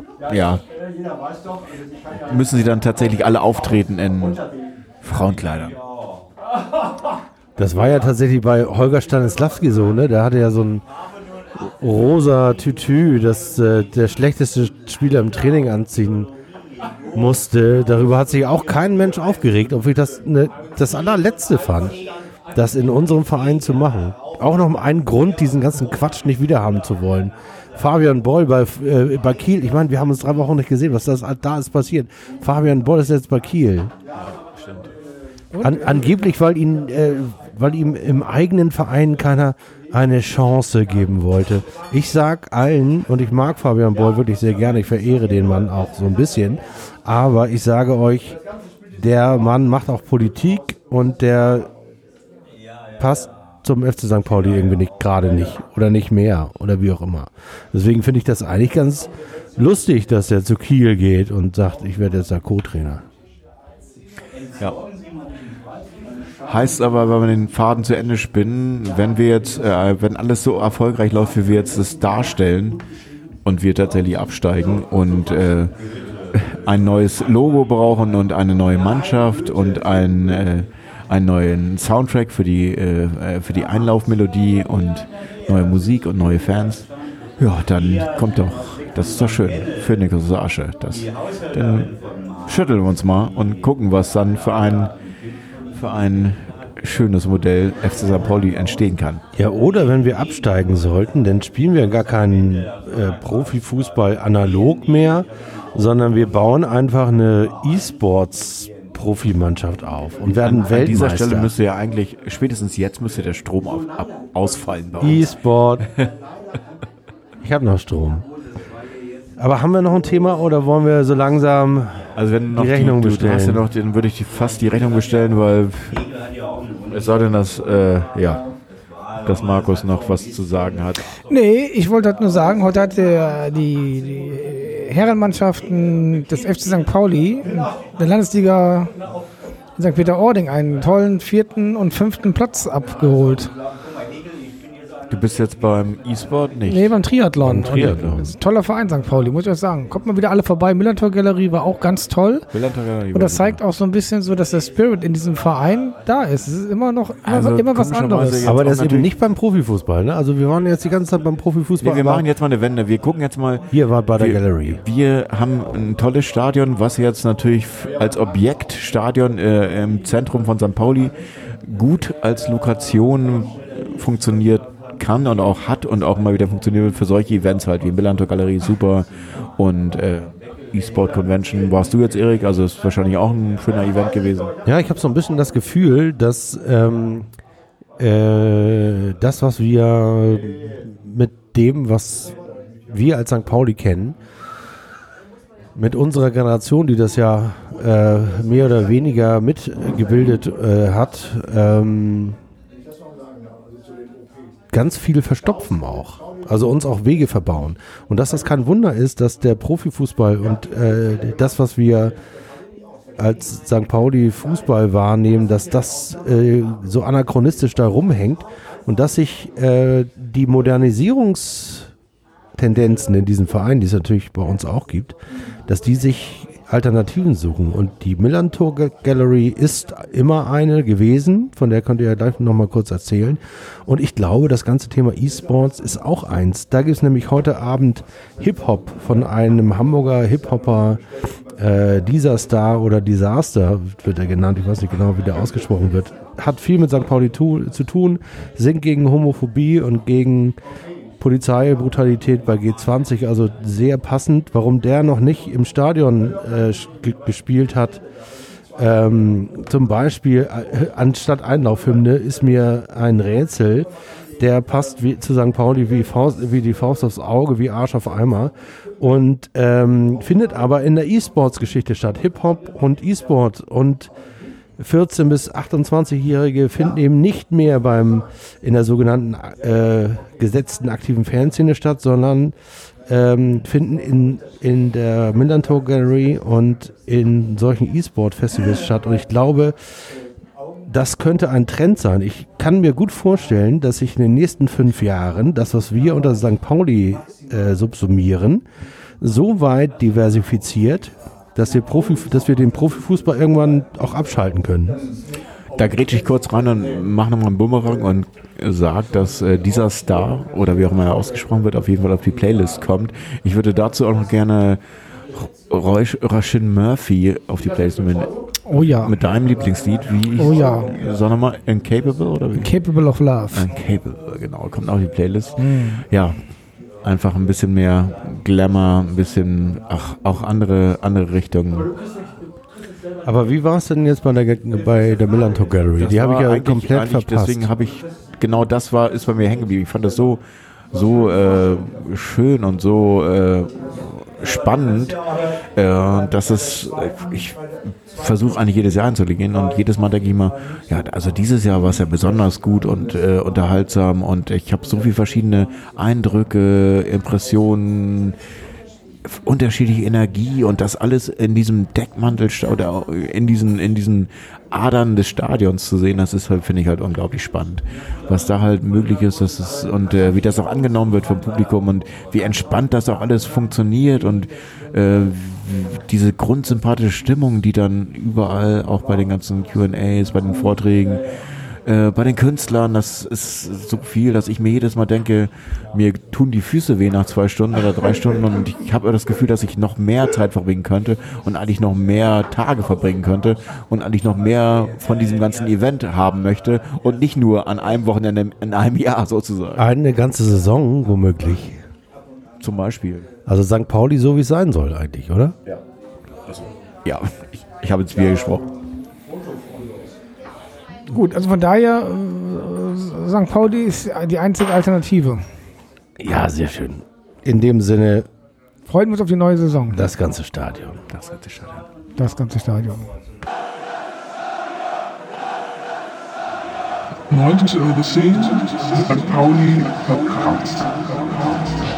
müssen sie dann tatsächlich alle auftreten in Frauenkleidern. Das war ja tatsächlich bei Holger Stanislawski so, ne? Der hatte ja so ein rosa Tütü, das der schlechteste Spieler im Training anziehen musste. Darüber hat sich auch kein Mensch aufgeregt, obwohl ich das allerletzte fand, das in unserem Verein zu machen. Auch noch einen Grund, diesen ganzen Quatsch nicht wiederhaben zu wollen. Fabian Boll bei Kiel, ich meine, wir haben uns 3 Wochen nicht gesehen, was da ist passiert. Fabian Boll ist jetzt bei Kiel. Angeblich, weil ihm im eigenen Verein keiner eine Chance geben wollte. Ich sag allen, und ich mag Fabian Boll wirklich sehr gerne, ich verehre den Mann auch so ein bisschen, aber ich sage euch, der Mann macht auch Politik und der passt zum FC St. Pauli irgendwie gerade nicht oder nicht mehr oder wie auch immer. Deswegen finde ich das eigentlich ganz lustig, dass er zu Kiel geht und sagt, ich werde jetzt der Co-Trainer. Ja. Heißt aber, wenn wir den Faden zu Ende spinnen, wenn alles so erfolgreich läuft, wie wir jetzt das darstellen und wir tatsächlich absteigen und ein neues Logo brauchen und eine neue Mannschaft und einen neuen Soundtrack für die Einlaufmelodie und neue Musik und neue Fans, ja, dann kommt doch, das ist doch schön für Niklas Asche. Dann schütteln wir uns mal und gucken, was dann für ein schönes Modell FC St. Pauli entstehen kann. Ja, oder wenn wir absteigen sollten, dann spielen wir gar keinen Profifußball analog mehr, sondern wir bauen einfach eine E-Sports-Profimannschaft auf und werden Weltmeister. An dieser Stelle müsste ja eigentlich, spätestens jetzt müsste der Strom ausfallen bei uns. E-Sport. Ich habe noch Strom. Aber haben wir noch ein Thema oder wollen wir so langsam die Rechnung bestellen? Du hast ja noch, dann würde ich fast die Rechnung bestellen, weil es sei denn, dass Markus noch was zu sagen hat. Nee, ich wollte halt nur sagen, heute hat die Herrenmannschaften des FC St. Pauli in der Landesliga in St. Peter-Ording einen tollen 4. und 5. Platz abgeholt. Du bist jetzt beim E-Sport nicht? Nee, beim Triathlon. Das ist ein toller Verein, St. Pauli, muss ich euch sagen. Kommt mal wieder alle vorbei. Millantor-Galerie war auch ganz toll. Und das zeigt auch so ein bisschen so, dass der Spirit in diesem Verein da ist. Es ist immer was anderes. Aber das ist eben nicht beim Profifußball, ne? Also wir waren jetzt die ganze Zeit beim Profifußball. Nee, wir machen jetzt mal eine Wende. Wir gucken jetzt mal. Hier war bei der Gallery. Wir haben ein tolles Stadion, was jetzt natürlich als Objektstadion im Zentrum von St. Pauli gut als Lokation funktioniert kann und auch hat und auch mal wieder funktioniert für solche Events halt wie Millantor Galerie, super, und E-Sport Convention. Warst du jetzt, Erik? Also ist wahrscheinlich auch ein schöner Event gewesen. Ja, ich habe so ein bisschen das Gefühl, dass das, was wir mit dem, was wir als St. Pauli kennen, mit unserer Generation, die das ja mehr oder weniger mitgebildet hat, ganz viel verstopfen auch. Also uns auch Wege verbauen. Und dass das kein Wunder ist, dass der Profifußball und das, was wir als St. Pauli Fußball wahrnehmen, dass das so anachronistisch da rumhängt und dass sich die Modernisierungstendenzen in diesem Verein, die es natürlich bei uns auch gibt, dass die sich Alternativen suchen. Und die Millantor Gallery ist immer eine gewesen, von der könnt ihr ja gleich nochmal kurz erzählen. Und ich glaube, das ganze Thema E-Sports ist auch eins. Da gibt es nämlich heute Abend Hip-Hop von einem Hamburger Hip-Hopper, Disaster oder Disaster wird er genannt, ich weiß nicht genau, wie der ausgesprochen wird. Hat viel mit St. Pauli zu tun, singt gegen Homophobie und gegen Polizeibrutalität bei G20, also sehr passend. Warum der noch nicht im Stadion gespielt hat, zum Beispiel anstatt Einlaufhymne, ist mir ein Rätsel. Der passt zu St. Pauli wie die Faust aufs Auge, wie Arsch auf Eimer. Und findet aber in der E-Sports-Geschichte statt. Hip-Hop und E-Sport und 14- bis 28-Jährige finden eben nicht mehr in der sogenannten gesetzten aktiven Fanszene statt, sondern finden in der Millantor Gallery und in solchen E-Sport-Festivals statt. Und ich glaube, das könnte ein Trend sein. Ich kann mir gut vorstellen, dass sich in den nächsten 5 Jahren das, was wir unter St. Pauli subsumieren, so weit diversifiziert, dass wir den Profifußball irgendwann auch abschalten können. Da grätsche ich kurz rein und mache nochmal einen Bumerang und sage, dass dieser Star, oder wie auch immer er ausgesprochen wird, auf jeden Fall auf die Playlist kommt. Ich würde dazu auch noch gerne Roisin Murphy auf die Playlist nehmen. Oh ja. Mit deinem Lieblingslied, wie ich. Oh ja. Sag nochmal, Incapable oder wie? Incapable of Love. Incapable, genau, kommt auf die Playlist. Ja, einfach ein bisschen mehr Glamour, ein bisschen, auch andere Richtungen. Aber wie war es denn jetzt bei der Millantor Gallery? Die habe ich ja komplett verpasst. Deswegen habe ich, genau das ist bei mir hängen geblieben. Ich fand das so schön und so spannend, dass ich versuche eigentlich jedes Jahr hinzulegen und jedes Mal denke ich mir, ja, also dieses Jahr war es ja besonders gut und unterhaltsam und ich habe so viele verschiedene Eindrücke, Impressionen, unterschiedliche Energie und das alles in diesem Deckmantel oder in diesen Adern des Stadions zu sehen, das ist halt, finde ich halt unglaublich spannend. Was da halt möglich ist, und wie das auch angenommen wird vom Publikum und wie entspannt das auch alles funktioniert und diese grundsympathische Stimmung, die dann überall auch bei den ganzen Q&As, bei den Vorträgen, bei den Künstlern, das ist so viel, dass ich mir jedes Mal denke, mir tun die Füße weh nach 2 Stunden oder 3 Stunden und ich habe das Gefühl, dass ich noch mehr Zeit verbringen könnte und eigentlich noch mehr Tage verbringen könnte und eigentlich noch mehr von diesem ganzen Event haben möchte und nicht nur an einem Wochenende in einem Jahr sozusagen. Eine ganze Saison womöglich. Zum Beispiel. Also St. Pauli so, wie es sein soll eigentlich, oder? Ja. Also, ja, ich habe jetzt wieder gesprochen. Gut, also von daher, St. Pauli ist die einzige Alternative. Ja, sehr schön. In dem Sinne, freuen wir uns auf die neue Saison. Das ganze Stadion. Das ganze Stadion. 9:10 St. Pauli verkratzt.